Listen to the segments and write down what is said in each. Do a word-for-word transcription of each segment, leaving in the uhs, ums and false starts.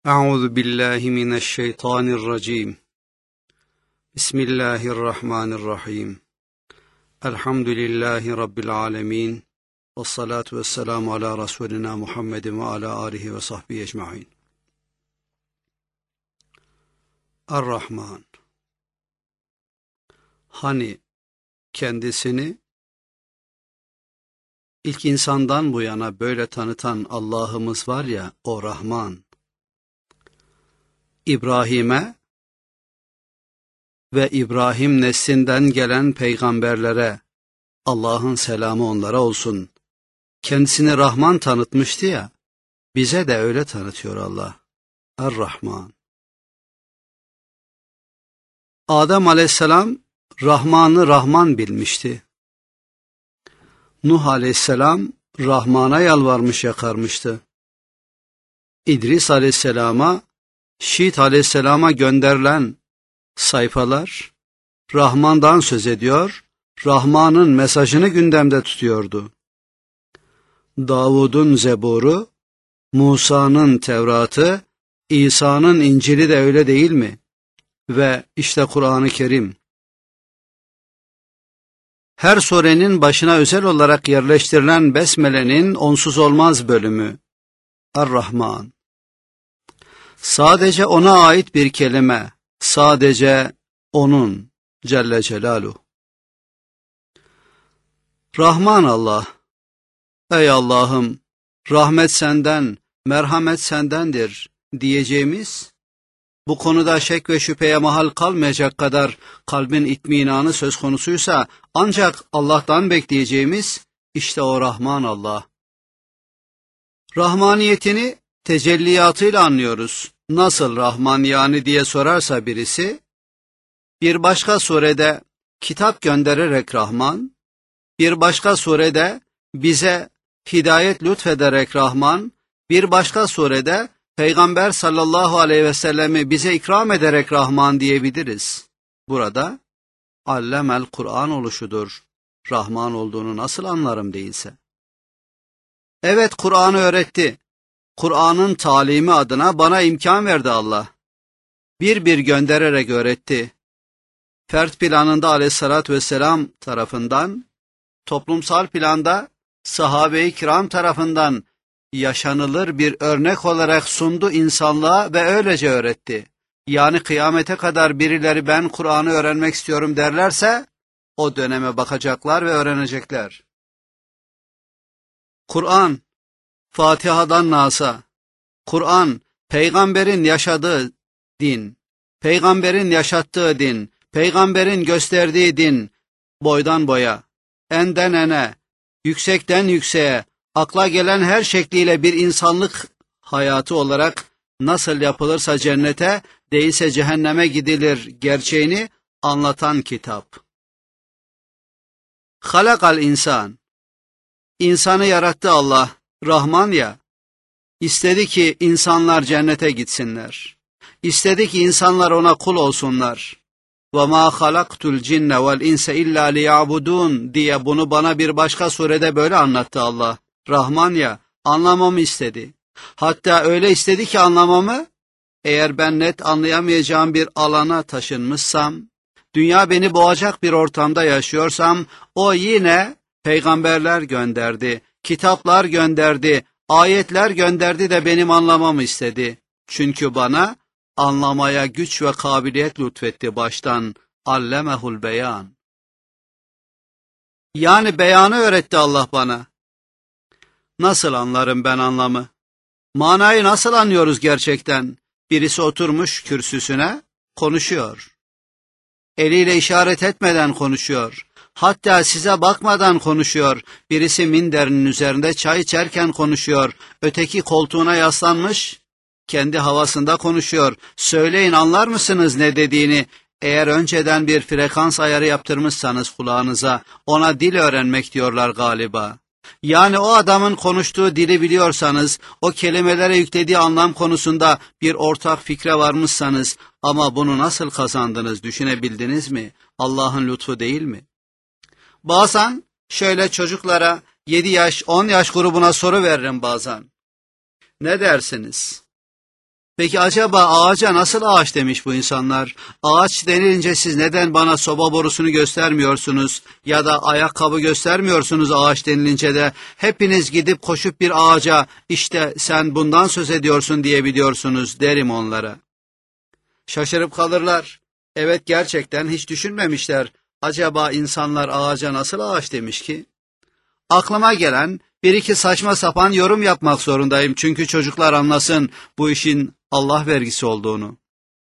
أعوذ بالله من الشيطان الرجيم بسم الله الرحمن الرحيم الحمد لله رب العالمين والصلاة والسلام على رسولنا محمد وعلى آله وصحبه أجمعين. Er-Rahman. Hani kendisini ilk insandan bu yana böyle tanıtan Allah'ımız var ya, o Rahman. İbrahim'e ve İbrahim neslinden gelen peygamberlere Allah'ın selamı onlara olsun. Kendisini Rahman tanıtmıştı ya, bize de öyle tanıtıyor Allah. Er-Rahman. Adem aleyhisselam Rahman'ı Rahman bilmişti. Nuh aleyhisselam Rahman'a yalvarmış yakarmıştı. İdris aleyhisselama, Şiit aleyhisselama gönderilen sayfalar Rahman'dan söz ediyor, Rahman'ın mesajını gündemde tutuyordu. Davud'un Zebur'u, Musa'nın Tevrat'ı, İsa'nın İncil'i de öyle değil mi? Ve işte Kur'an-ı Kerim. Her surenin başına özel olarak yerleştirilen Besmele'nin onsuz olmaz bölümü Er-Rahman. Sadece ona ait bir kelime, sadece onun Celle Celaluhu. Rahman Allah, ey Allah'ım, rahmet senden, merhamet sendendir diyeceğimiz, bu konuda şek ve şüpheye mahal kalmayacak kadar kalbin itminanı söz konusuysa ancak Allah'tan bekleyeceğimiz işte o Rahman Allah. Rahmaniyetini tecelliyatıyla anlıyoruz. Nasıl Rahman yani diye sorarsa birisi, bir başka surede kitap göndererek Rahman, bir başka surede bize hidayet lütfederek Rahman, bir başka surede Peygamber sallallahu aleyhi ve sellemi bize ikram ederek Rahman diyebiliriz. Burada allemel Kur'an oluşudur. Rahman olduğunu nasıl anlarım değilse. Evet, Kur'an'ı öğretti. Kur'an'ın talimi adına bana imkan verdi Allah. Bir bir göndererek öğretti. Fert planında aleyhissalatü vesselam tarafından, toplumsal planda sahabe-i kiram tarafından yaşanılır bir örnek olarak sundu insanlığa ve öylece öğretti. Yani kıyamete kadar birileri ben Kur'an'ı öğrenmek istiyorum derlerse, o döneme bakacaklar ve öğrenecekler. Kur'an, Fatiha'dan Nas'a, Kur'an, peygamberin yaşadığı din, peygamberin yaşattığı din, peygamberin gösterdiği din, boydan boya, enden ene, yüksekten yükseğe, akla gelen her şekliyle bir insanlık hayatı olarak nasıl yapılırsa cennete, değilse cehenneme gidilir gerçeğini anlatan kitap. Halakal insan, insanı yarattı Allah, Rahman ya, istedi ki insanlar cennete gitsinler. İstedi ki insanlar ona kul olsunlar. وَمَا خَلَقْتُ الْجِنَّ وَالْاِنْسَ اِلَّا لِيَعْبُدُونَ diye bunu bana bir başka surede böyle anlattı Allah. Rahman ya, anlamamı istedi. Hatta öyle istedi ki anlamamı, eğer ben net anlayamayacağım bir alana taşınmışsam, dünya beni boğacak bir ortamda yaşıyorsam, o yine peygamberler gönderdi, kitaplar gönderdi, ayetler gönderdi de benim anlamamı istedi. Çünkü bana anlamaya güç ve kabiliyet lütfetti baştan. Allemehul beyan. Yani beyanı öğretti Allah bana. Nasıl anlarım ben anlamı? Manayı nasıl anlıyoruz gerçekten? Birisi oturmuş kürsüsüne konuşuyor. Eliyle işaret etmeden konuşuyor. Hatta size bakmadan konuşuyor. Birisi minderinin üzerinde çay içerken konuşuyor. Öteki koltuğuna yaslanmış, kendi havasında konuşuyor. Söyleyin, anlar mısınız ne dediğini? Eğer önceden bir frekans ayarı yaptırmışsanız kulağınıza, ona dil öğrenmek diyorlar galiba. Yani o adamın konuştuğu dili biliyorsanız, o kelimelere yüklediği anlam konusunda bir ortak fikre varmışsanız, ama bunu nasıl kazandınız, düşünebildiniz mi? Allah'ın lütfu değil mi? Bazen şöyle çocuklara yedi yaş, on yaş grubuna soru veririm bazen. Ne dersiniz? Peki acaba ağaca nasıl ağaç demiş bu insanlar? Ağaç denilince siz neden bana soba borusunu göstermiyorsunuz ya da ayakkabı göstermiyorsunuz ağaç denilince de hepiniz gidip koşup bir ağaca işte sen bundan söz ediyorsun diyebiliyorsunuz derim onlara. Şaşırıp kalırlar. Evet gerçekten hiç düşünmemişler. Acaba insanlar ağaca nasıl ağaç demiş ki? Aklıma gelen bir iki saçma sapan yorum yapmak zorundayım çünkü çocuklar anlasın bu işin Allah vergisi olduğunu.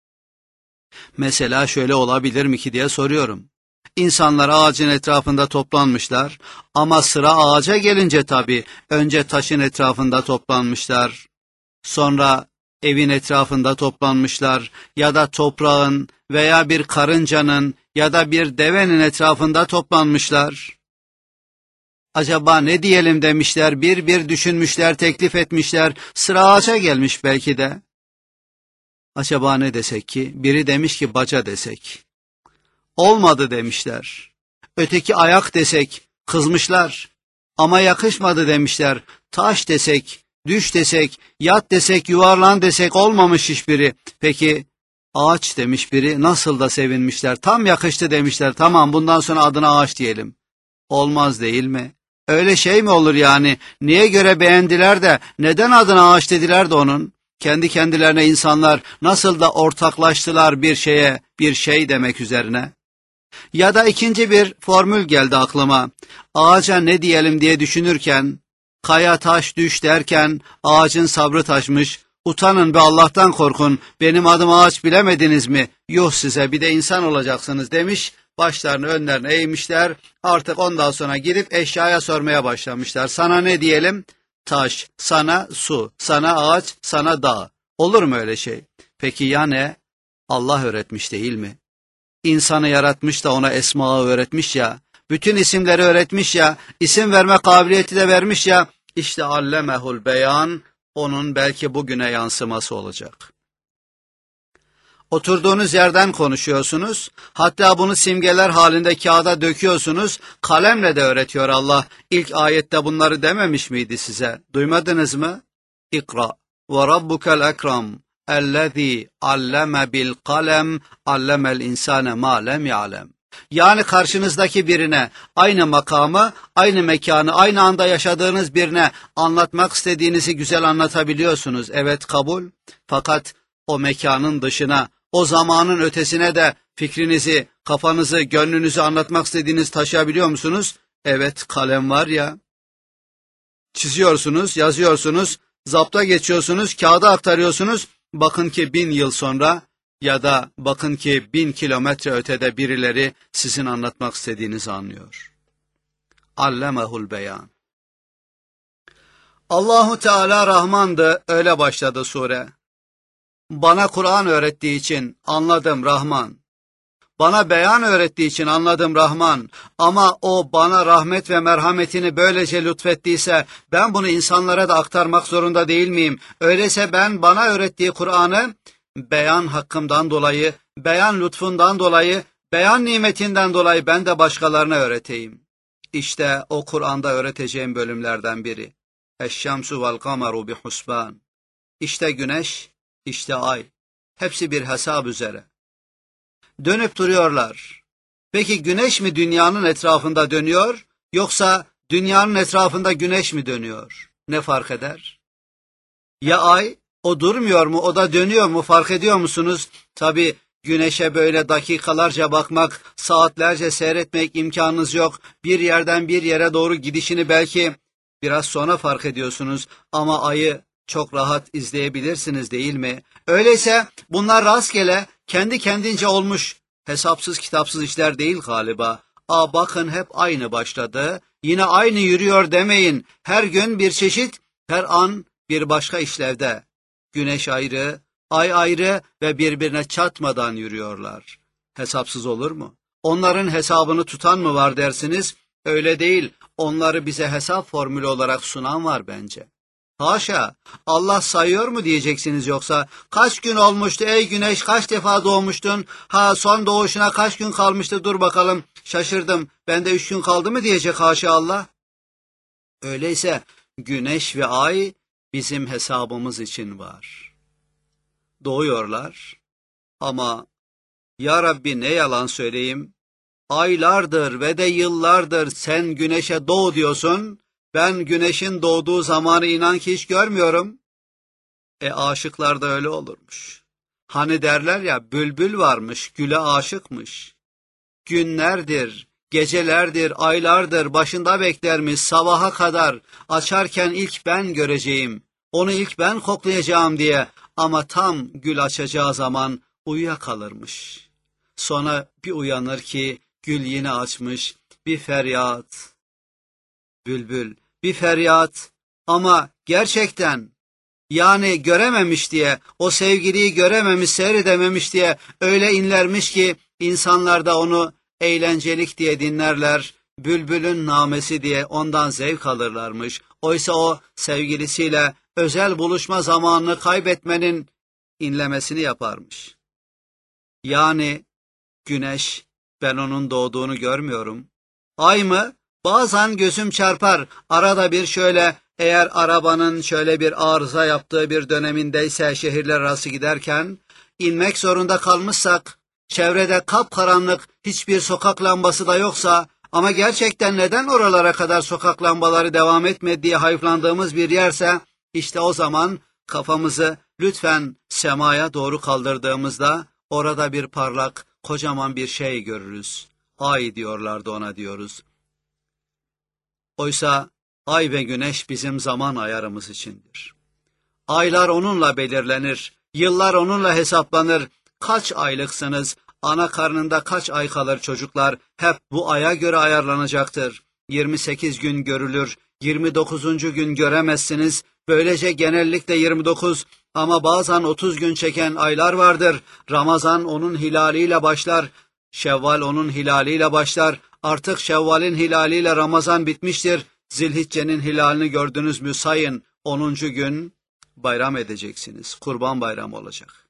Mesela şöyle olabilir mi ki diye soruyorum. İnsanlar ağacın etrafında toplanmışlar ama sıra ağaca gelince tabii önce taşın etrafında toplanmışlar, sonra evin etrafında toplanmışlar ya da toprağın veya bir karıncanın ya da bir devenin etrafında toplanmışlar. Acaba ne diyelim demişler, bir bir düşünmüşler, teklif etmişler, sıra ağaca gelmiş belki de. Acaba ne desek ki? Biri demiş ki baca desek. Olmadı demişler. Öteki ayak desek, kızmışlar. Ama yakışmadı demişler. Taş desek, düş desek, yat desek, yuvarlan desek olmamış hiçbiri. Peki ağaç demiş biri, nasıl da sevinmişler. Tam yakıştı demişler. Tamam bundan sonra adına ağaç diyelim. Olmaz değil mi? Öyle şey mi olur yani? Niye göre beğendiler de neden adına ağaç dediler de onun? Kendi kendilerine insanlar nasıl da ortaklaştılar bir şeye, bir şey demek üzerine. Ya da ikinci bir formül geldi aklıma. Ağaca ne diyelim diye düşünürken, kaya taş düş derken ağacın sabrı taşmış. Utanın be Allah'tan korkun, benim adım ağaç bilemediniz mi? Yuh size bir de insan olacaksınız demiş. Başlarını önlerine eğmişler. Artık ondan sonra gidip eşyaya sormaya başlamışlar. Sana ne diyelim? Taş, sana su, sana ağaç, sana dağ. Olur mu öyle şey? Peki ya ne? Allah öğretmiş değil mi? İnsanı yaratmış da ona esmağı öğretmiş ya, bütün isimleri öğretmiş ya, isim verme kabiliyeti de vermiş ya, işte allemehul beyan, onun belki bugüne yansıması olacak. Oturduğunuz yerden konuşuyorsunuz, hatta bunu simgeler halinde kağıda döküyorsunuz, kalemle de öğretiyor Allah. İlk ayette bunları dememiş miydi size? Duymadınız mı? İkra ve rabbukel ekram. اَلَّذ۪ي عَلَّمَ بِالْقَلَمِ عَلَّمَ الْاِنْسَانَ مَا لَمْ يَعْلَمْ. Yani karşınızdaki birine aynı makamı, aynı mekanı, aynı anda yaşadığınız birine anlatmak istediğinizi güzel anlatabiliyorsunuz. Evet kabul. Fakat o mekanın dışına, o zamanın ötesine de fikrinizi, kafanızı, gönlünüzü anlatmak istediğiniz taşıyabiliyor musunuz? Evet kalem var ya. Çiziyorsunuz, yazıyorsunuz, zapta geçiyorsunuz, kağıda aktarıyorsunuz. Bakın ki bin yıl sonra ya da bakın ki bin kilometre ötede birileri sizin anlatmak istediğinizi anlıyor. Allemehul beyan. Allahu Teala Rahman'dı, öyle başladı sure. Bana Kur'an öğrettiği için anladım Rahman. Bana beyan öğrettiği için anladım Rahman. Ama o bana rahmet ve merhametini böylece lütfettiyse ben bunu insanlara da aktarmak zorunda değil miyim? Öyleyse ben bana öğrettiği Kur'an'ı beyan hakkımdan dolayı, beyan lütfundan dolayı, beyan nimetinden dolayı ben de başkalarına öğreteyim. İşte o Kur'an'da öğreteceğim bölümlerden biri. Eşşemsu vel kameru bi husban. İşte güneş, işte ay. Hepsi bir hesap üzere. Dönüp duruyorlar. Peki güneş mi dünyanın etrafında dönüyor, yoksa dünyanın etrafında güneş mi dönüyor? Ne fark eder? Ya ay, o durmuyor mu, o da dönüyor mu, fark ediyor musunuz? Tabii güneşe böyle dakikalarca bakmak, saatlerce seyretmek imkanınız yok. Bir yerden bir yere doğru gidişini belki biraz sonra fark ediyorsunuz ama ayı çok rahat izleyebilirsiniz değil mi? Öyleyse bunlar rastgele, kendi kendince olmuş, hesapsız kitapsız işler değil galiba. Aa bakın hep aynı başladı, yine aynı yürüyor demeyin. Her gün bir çeşit, her an bir başka işlevde. Güneş ayrı, ay ayrı ve birbirine çatmadan yürüyorlar. Hesapsız olur mu? Onların hesabını tutan mı var dersiniz? Öyle değil, onları bize hesap formülü olarak sunan var bence. Haşa, Allah sayıyor mu diyeceksiniz yoksa? Kaç gün olmuştu ey güneş, kaç defa doğmuştun? Ha son doğuşuna kaç gün kalmıştı, dur bakalım, şaşırdım, bende üç gün kaldı mı diyecek haşa Allah. Öyleyse güneş ve ay bizim hesabımız için var. doğuyorlar. Ama ya Rabbi ne yalan söyleyeyim, aylardır ve de yıllardır sen güneşe doğ diyorsun, ben güneşin doğduğu zamanı inan ki hiç görmüyorum. E aşıklar da öyle olurmuş. Hani derler ya, bülbül varmış, güle aşıkmış. Günlerdir, gecelerdir, aylardır başında beklermiş sabaha kadar, açarken ilk ben göreceğim, onu ilk ben koklayacağım diye, ama tam gül açacağı zaman uyuyakalırmış. Sonra bir uyanır ki gül yine açmış, bir feryat, bülbül, bir feryat, ama gerçekten, yani görememiş diye, o sevgiliyi görememiş, seyredememiş diye öyle inlermiş ki insanlar da onu eğlencelik diye dinlerler, bülbülün namesi diye ondan zevk alırlarmış. Oysa o sevgilisiyle özel buluşma zamanını kaybetmenin inlemesini yaparmış. Yani güneş, ben onun doğduğunu görmüyorum. Ay mı? Bazen gözüm çarpar, arada bir şöyle, eğer arabanın şöyle bir arıza yaptığı bir dönemindeyse şehirler arası giderken, inmek zorunda kalmışsak, çevrede kapkaranlık, hiçbir sokak lambası da yoksa, ama gerçekten neden oralara kadar sokak lambaları devam etmedi diye hayıflandığımız bir yerse, işte o zaman kafamızı lütfen semaya doğru kaldırdığımızda, orada bir parlak, kocaman bir şey görürüz. Ay diyorlardı ona, diyoruz. Oysa ay ve güneş bizim zaman ayarımız içindir. Aylar onunla belirlenir, yıllar onunla hesaplanır. Kaç aylıksınız, ana karnında kaç ay kalır çocuklar, hep bu aya göre ayarlanacaktır. yirmi sekiz gün görülür, yirmi dokuzuncu gün göremezsiniz. Böylece genellikle yirmi dokuz, ama bazen otuz gün çeken aylar vardır. Ramazan onun hilaliyle başlar, Şevval onun hilaliyle başlar. Artık Şevval'in hilaliyle Ramazan bitmiştir. Zilhicce'nin hilalini gördünüz mü sayın, onuncu gün bayram edeceksiniz. Kurban bayramı olacak.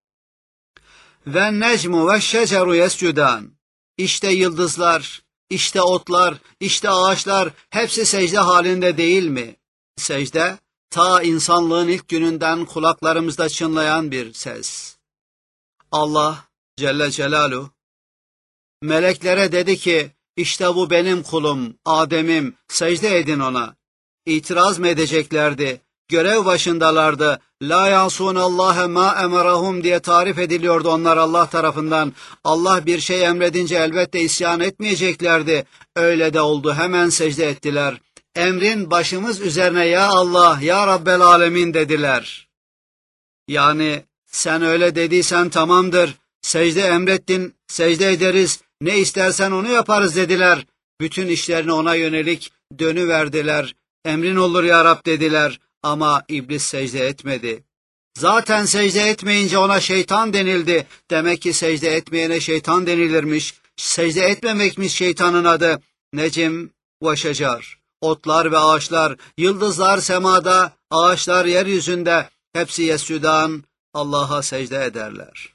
Ve necmu ve şeceru yescudan. İşte yıldızlar, işte otlar, işte ağaçlar hepsi secde halinde değil mi? Secde, ta insanlığın ilk gününden kulaklarımızda çınlayan bir ses. Allah Celle Celaluhu meleklere dedi ki, işte bu benim kulum, Adem'im, secde edin ona. İtiraz mı edeceklerdi? Görev başındalardı. La yasûnallâhe mâ emerahum diye tarif ediliyordu onlar Allah tarafından. Allah bir şey emredince elbette isyan etmeyeceklerdi. Öyle de oldu, hemen secde ettiler. Emrin başımız üzerine ya Allah, ya Rabbel Alemin dediler. Yani sen öyle dediysen tamamdır, secde emrettin, secde ederiz, ne istersen onu yaparız dediler. Bütün işlerini ona yönelik dönüverdiler. Emrin olur ya Rab dediler, ama iblis secde etmedi. Zaten secde etmeyince ona şeytan denildi. Demek ki secde etmeyene şeytan denilirmiş. Secde etmemekmiş şeytanın adı. Necim ve şecer, otlar ve ağaçlar, yıldızlar semada, ağaçlar yeryüzünde, hepsi yesüdan, Allah'a secde ederler.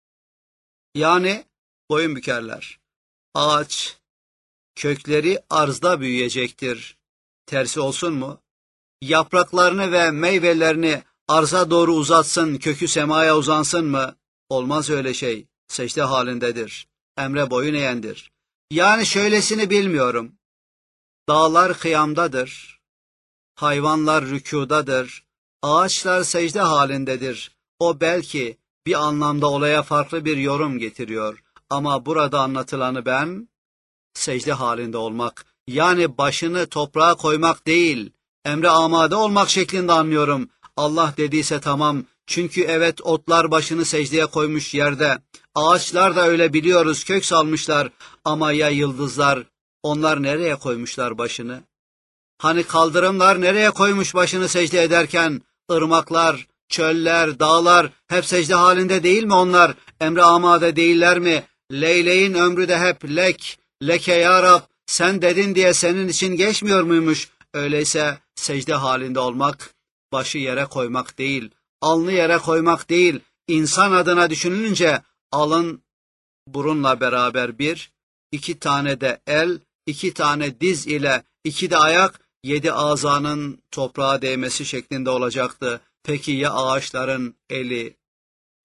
Yani boyun bükerler. Ağaç, kökleri arzda büyüyecektir. Tersi olsun mu? Yapraklarını ve meyvelerini arza doğru uzatsın, kökü semaya uzansın mı? Olmaz öyle şey. Secde halindedir. Emre boyun eğendir. Yani şöylesini bilmiyorum. Dağlar kıyamdadır. Hayvanlar rükudadır. Ağaçlar secde halindedir. O belki bir anlamda olaya farklı bir yorum getiriyor. Ama burada anlatılanı ben, secde halinde olmak, yani başını toprağa koymak değil, emre amade olmak şeklinde anlıyorum. Allah dediyse tamam, çünkü evet, otlar başını secdeye koymuş yerde, ağaçlar da öyle biliyoruz, kök salmışlar, ama ya yıldızlar, onlar nereye koymuşlar başını? Hani kaldırımlar nereye koymuş başını secde ederken, ırmaklar, çöller, dağlar hep secde halinde değil mi onlar? Emre amade değiller mi? Leyleğin ömrü de hep lek, leke ya Rab, sen dedin diye senin için geçmiyor muymuş? Öyleyse secde halinde olmak, başı yere koymak değil, alnı yere koymak değil, insan adına düşünülünce alın burunla beraber bir, iki tane de el, iki tane diz ile iki de ayak, yedi azanın toprağa değmesi şeklinde olacaktı. Peki ya ağaçların eli,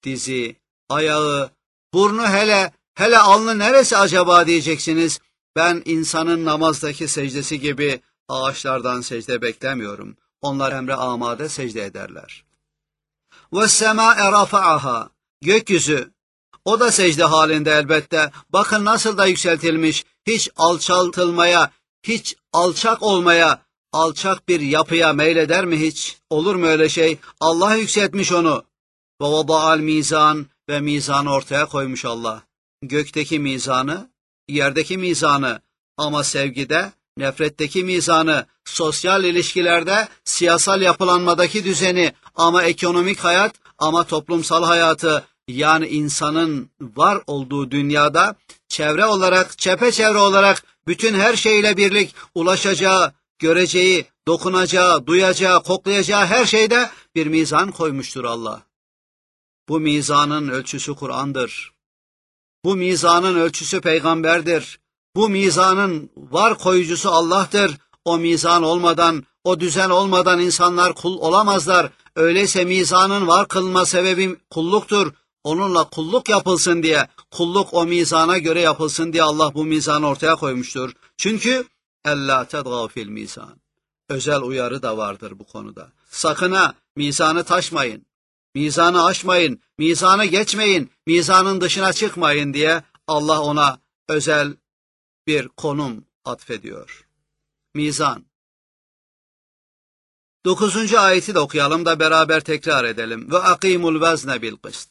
dizi, ayağı, burnu hele, hele alnı neresi acaba diyeceksiniz. Ben insanın namazdaki secdesi gibi ağaçlardan secde beklemiyorum. Onlar emre amade secde ederler. وَالسَّمَاءَ رَفَعَهَا Gökyüzü, o da secde halinde elbette. Bakın nasıl da yükseltilmiş, hiç alçaltılmaya, hiç alçak olmaya, alçak bir yapıya meyleder mi hiç? Olur mu öyle şey? Allah yükseltmiş onu. وَوَضَعَ الْمِيزَانِ Ve mizanı ortaya koymuş Allah. Gökteki mizanı, yerdeki mizanı, ama sevgide, nefretteki mizanı, sosyal ilişkilerde, siyasal yapılanmadaki düzeni, ama ekonomik hayat, ama toplumsal hayatı, yani insanın var olduğu dünyada, çevre olarak, çepeçevre olarak, bütün her şeyle birlik ulaşacağı, göreceği, dokunacağı, duyacağı, koklayacağı her şeyde bir mizan koymuştur Allah. Bu mizanın ölçüsü Kur'an'dır. Bu mizanın ölçüsü peygamberdir. Bu mizanın var koyucusu Allah'tır. O mizan olmadan, o düzen olmadan insanlar kul olamazlar. Öyleyse mizanın var kılma sebebi kulluktur. Onunla kulluk yapılsın diye, kulluk o mizana göre yapılsın diye Allah bu mizanı ortaya koymuştur. Çünkü ellâ tedgâv fil mizan. Özel uyarı da vardır bu konuda. Sakın ha mizanı taşmayın. Mizanı aşmayın, mizanı geçmeyin, mizanın dışına çıkmayın diye Allah ona özel bir konum atfediyor. Mizan. Dokuzuncu ayeti de okuyalım da beraber tekrar edelim. Ve akimul vezne bil kıst.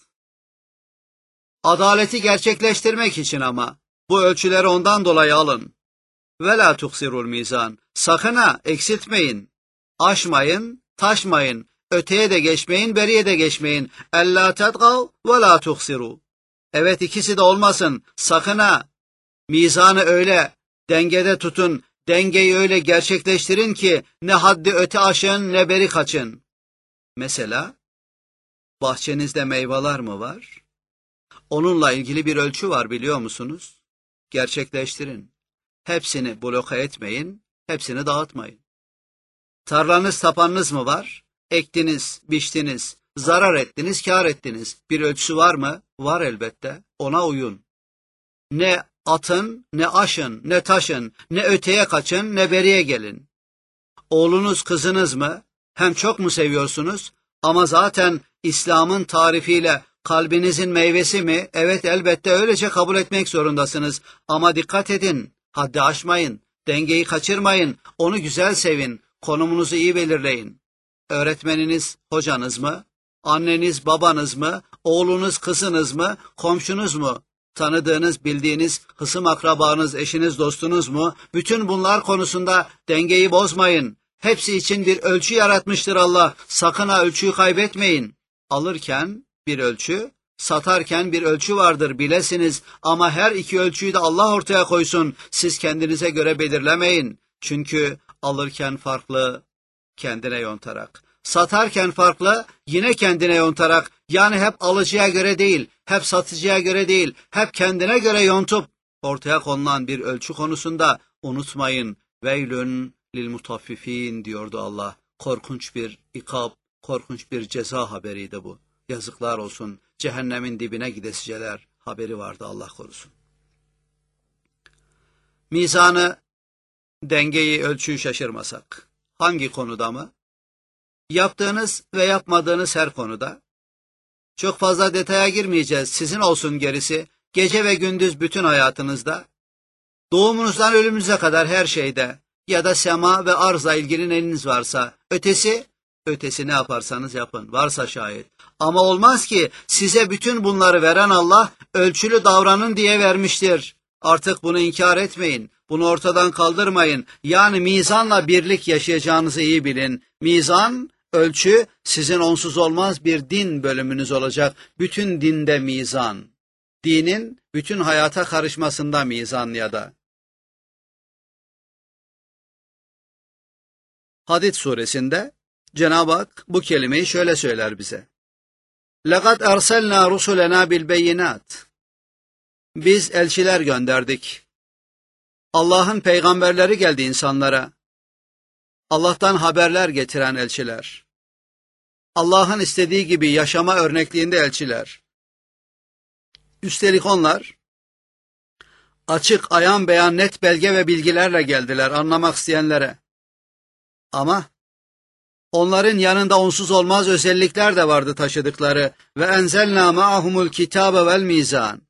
Adaleti gerçekleştirmek için ama bu ölçüleri ondan dolayı alın. Ve la tuksirul mizan. Sakın ha eksiltmeyin, aşmayın, taşmayın. Öteye de geçmeyin, beriye de geçmeyin. Ellâ tedgav ve lâ tuhsiru. Evet, ikisi de olmasın. Sakın ha. Mizanı öyle dengede tutun, dengeyi öyle gerçekleştirin ki ne haddi öte aşın ne beri kaçın. Mesela bahçenizde meyveler mi var? Onunla ilgili bir ölçü var biliyor musunuz? Gerçekleştirin. Hepsini bloke etmeyin, hepsini dağıtmayın. Tarlanız, tapanınız mı var? Ektiniz, biçtiniz, zarar ettiniz, kâr ettiniz. Bir ölçüsü var mı? Var elbette. Ona uyun. Ne atın, ne aşın, ne taşın, ne öteye kaçın, ne beriye gelin. Oğlunuz, kızınız mı? Hem çok mu seviyorsunuz? Ama zaten İslam'ın tarifiyle kalbinizin meyvesi mi? Evet, elbette öylece kabul etmek zorundasınız. Ama dikkat edin, haddi aşmayın, dengeyi kaçırmayın, onu güzel sevin, konumunuzu iyi belirleyin. Öğretmeniniz, hocanız mı? Anneniz, babanız mı? Oğlunuz, kızınız mı? Komşunuz mu? Tanıdığınız, bildiğiniz, hısım akrabanız, eşiniz, dostunuz mu? Bütün bunlar konusunda dengeyi bozmayın. Hepsi için bir ölçü yaratmıştır Allah. Sakın ha ölçüyü kaybetmeyin. Alırken bir ölçü, satarken bir ölçü vardır bilesiniz. Ama her iki ölçüyü de Allah ortaya koysun. Siz kendinize göre belirlemeyin. Çünkü alırken farklı, kendine yontarak. Satarken farklı, yine kendine yontarak, yani hep alıcıya göre değil, hep satıcıya göre değil, hep kendine göre yontup ortaya konulan bir ölçü konusunda unutmayın. Veylün lil mutaffifin diyordu Allah. Korkunç bir ikab, korkunç bir ceza haberiydi bu. Yazıklar olsun, cehennemin dibine gidesiceler haberi vardı, Allah korusun. Mizanı, dengeyi, ölçüyü şaşırmasak. Hangi konuda mı? Yaptığınız ve yapmadığınız her konuda. Çok fazla detaya girmeyeceğiz, sizin olsun gerisi. Gece ve gündüz bütün hayatınızda. Doğumunuzdan ölümünüze kadar her şeyde. Ya da sema ve arzla ilgili neyiniz varsa. Ötesi, ötesi ne yaparsanız yapın. Varsa şayet. Ama olmaz ki size bütün bunları veren Allah ölçülü davranın diye vermiştir. Artık bunu inkar etmeyin. Bunu ortadan kaldırmayın. Yani mizanla birlik yaşayacağınızı iyi bilin. Mizan, ölçü sizin onsuz olmaz bir din bölümünüz olacak. Bütün dinde mizan. Dinin bütün hayata karışmasında mizan ya da. Hadid suresinde Cenab-ı Hak bu kelimeyi şöyle söyler bize. لَقَدْ اَرْسَلْنَا رُسُلَنَا بِالْبَيِّنَاتِ Biz elçiler gönderdik. Allah'ın peygamberleri geldi insanlara. Allah'tan haberler getiren elçiler. Allah'ın istediği gibi yaşama örnekliğinde elçiler. Üstelik onlar açık, ayan beyan, net belge ve bilgilerle geldiler anlamak isteyenlere. Ama onların yanında onsuz olmaz özellikler de vardı taşıdıkları. Ve enzelna ma'ahumul kitabe vel mizan.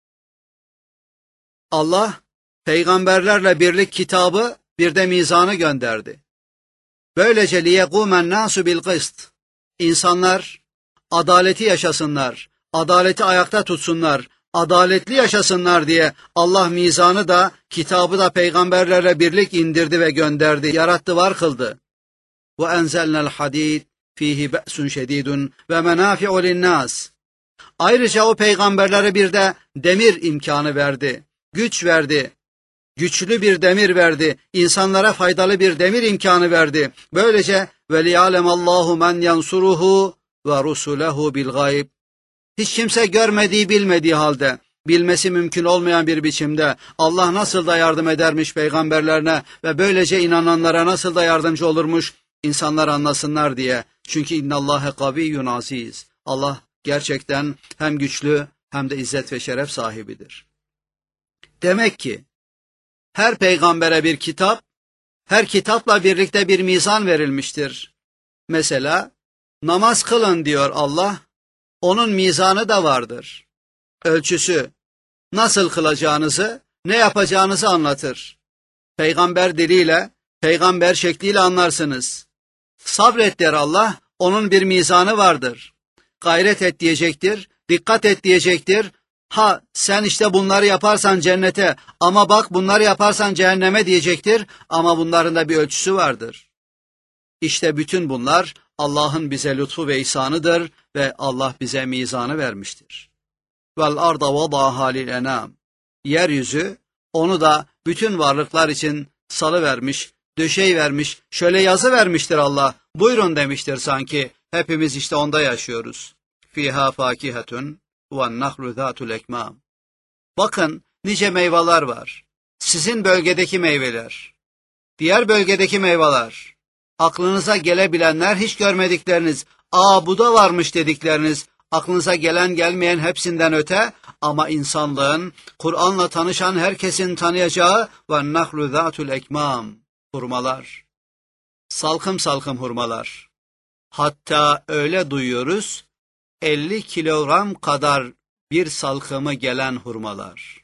Allah peygamberlerle birlik kitabı, bir de mizanı gönderdi. Böylece liyekumen nasu bil kıst. İnsanlar adaleti yaşasınlar, adaleti ayakta tutsunlar, adaletli yaşasınlar diye Allah mizanı da, kitabı da peygamberlerle birlik indirdi ve gönderdi, yarattı, var kıldı. Ve enzelnel hadid fihi be'sun şedidun ve menafi'u linnas. Ayrıca o peygamberlere bir de demir imkanı verdi, güç verdi. Güçlü bir demir verdi, insanlara faydalı bir demir imkanı verdi. Böylece veli'alemallahu men yansuruhu ve rusulehu bil gayb. Hiç kimse görmediği, bilmediği halde, bilmesi mümkün olmayan bir biçimde Allah nasıl da yardım edermiş peygamberlerine ve böylece inananlara nasıl da yardımcı olurmuş, insanlar anlasınlar diye. Çünkü innallâhe kaviyyun aziz. Allah gerçekten hem güçlü hem de izzet ve şeref sahibidir. Demek ki her peygambere bir kitap, her kitapla birlikte bir mizan verilmiştir. Mesela namaz kılın diyor Allah, onun mizanı da vardır. Ölçüsü, nasıl kılacağınızı, ne yapacağınızı anlatır. Peygamber diliyle, peygamber şekliyle anlarsınız. Sabret der Allah, onun bir mizanı vardır. Gayret et diyecektir, dikkat et diyecektir. Ha sen işte bunları yaparsan cennete, ama bak bunları yaparsan cehenneme diyecektir, ama bunların da bir ölçüsü vardır. İşte bütün bunlar Allah'ın bize lütfu ve ihsanıdır ve Allah bize mizanı vermiştir. Vel arda vadaha lil enam. Yeryüzü, onu da bütün varlıklar için salı vermiş, döşey vermiş, şöyle yazı vermiştir Allah. Buyurun demiştir sanki. Hepimiz işte onda yaşıyoruz. Fiha fakihatun ve nahlu zatul ekmam. Bakın nice meyveler var. Sizin bölgedeki meyveler, diğer bölgedeki meyveler, aklınıza gelebilenler, hiç görmedikleriniz, aa bu da varmış dedikleriniz, aklınıza gelen gelmeyen hepsinden öte, ama insanlığın, Kur'an'la tanışan herkesin tanıyacağı ve nahlu zatul ekmam, hurmalar, salkım salkım hurmalar. Hatta öyle duyuyoruz, elli kilogram kadar bir salkımı gelen hurmalar.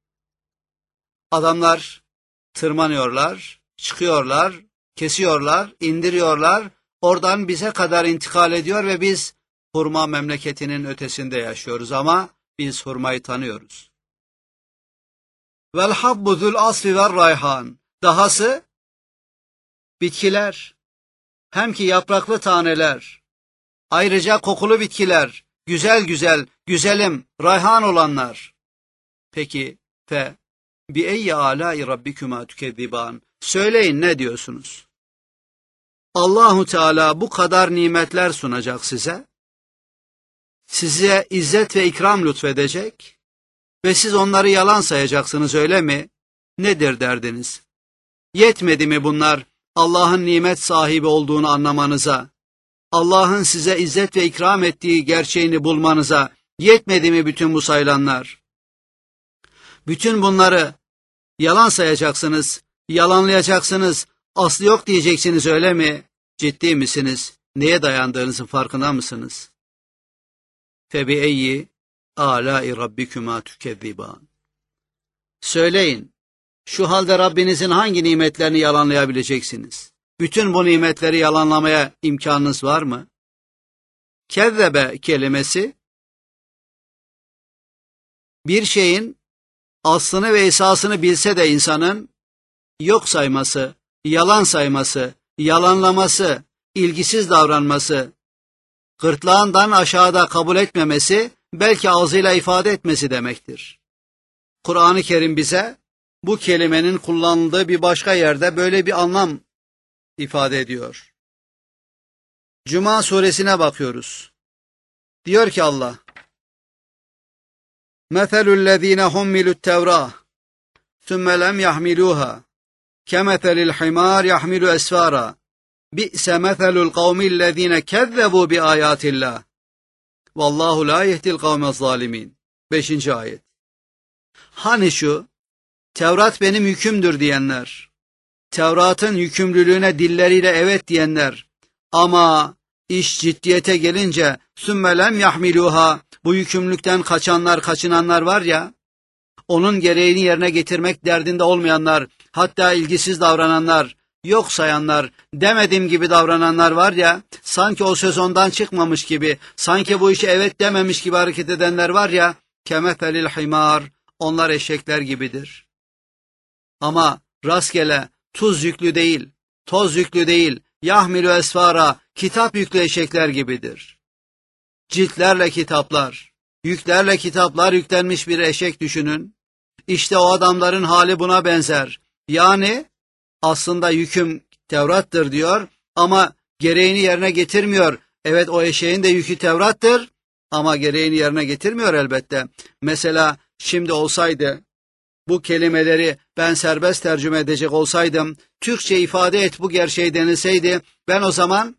Adamlar tırmanıyorlar, çıkıyorlar, kesiyorlar, indiriyorlar, oradan bize kadar intikal ediyor ve biz hurma memleketinin ötesinde yaşıyoruz ama biz hurmayı tanıyoruz. Vel habbu zul asfi ver rayhan. Dahası bitkiler, hem ki yapraklı taneler, ayrıca kokulu bitkiler, güzel güzel, güzelim, rayhan olanlar. Peki fe bi eyyi alâi rabbikuma tükezziban. Söyleyin, ne diyorsunuz? Allahu Teala bu kadar nimetler sunacak size. Size izzet ve ikram lütfedecek ve siz onları yalan sayacaksınız, öyle mi? Nedir derdiniz? Yetmedi mi bunlar Allah'ın nimet sahibi olduğunu anlamanıza, Allah'ın size izzet ve ikram ettiği gerçeğini bulmanıza yetmedi mi bütün bu sayılanlar? Bütün bunları yalan sayacaksınız, yalanlayacaksınız, aslı yok diyeceksiniz, öyle mi? Ciddi misiniz? Neye dayandığınızın farkında mısınız? Febi'eyyi âlâi rabbikuma tükezziban. Söyleyin, şu halde Rabbinizin hangi nimetlerini yalanlayabileceksiniz? Bütün bu nimetleri yalanlamaya imkanınız var mı? Kezzebe kelimesi, bir şeyin aslını ve esasını bilse de insanın yok sayması, yalan sayması, yalanlaması, ilgisiz davranması, gırtlağından aşağıda kabul etmemesi, belki ağzıyla ifade etmesi demektir. Kur'an-ı Kerim bize bu kelimenin kullanıldığı bir başka yerde böyle bir anlam ifade ediyor. Cuma suresine bakıyoruz. Diyor ki Allah, مَثَلُ الَّذ۪ينَ هُمِّلُوا التَّوْرَاهِ ثُمَّ لَمْ يَحْمِلُوهَا كَمَثَلِ الْحِمَارِ يَحْمِلُ أَسْفَارًا بِئْسَ مَثَلُ الْقَوْمِ الَّذ۪ينَ كَذَّبُوا بِآيَاتِ اللّٰهِ وَاللّٰهُ لَا يَهْدِي الْقَوْمَ الظَّالِمِينَ. Beşinci ayet. Hani şu Tevrat benim yükümdür diyenler, Tevrat'ın yükümlülüğüne dilleriyle evet diyenler ama iş ciddiyete gelince sümmelem yahmiluha, bu yükümlülükten kaçanlar, kaçınanlar var ya, onun gereğini yerine getirmek derdinde olmayanlar, hatta ilgisiz davrananlar, yok sayanlar, demedim gibi davrananlar var ya, sanki o söz ondan çıkmamış gibi, sanki bu işe evet dememiş gibi hareket edenler var ya, kemefelil himar, onlar eşekler gibidir. Ama rastgele, tuz yüklü değil, toz yüklü değil, yahmilu esfara, kitap yüklü eşekler gibidir. Ciltlerle kitaplar, yüklerle kitaplar yüklenmiş bir eşek düşünün. İşte o adamların hali buna benzer. Yani aslında yüküm Tevrat'tır diyor ama gereğini yerine getirmiyor. Evet, o eşeğin de yükü Tevrat'tır ama gereğini yerine getirmiyor elbette. Mesela şimdi olsaydı, bu kelimeleri ben serbest tercüme edecek olsaydım, Türkçe ifade et bu gerçeği denilseydi, ben o zaman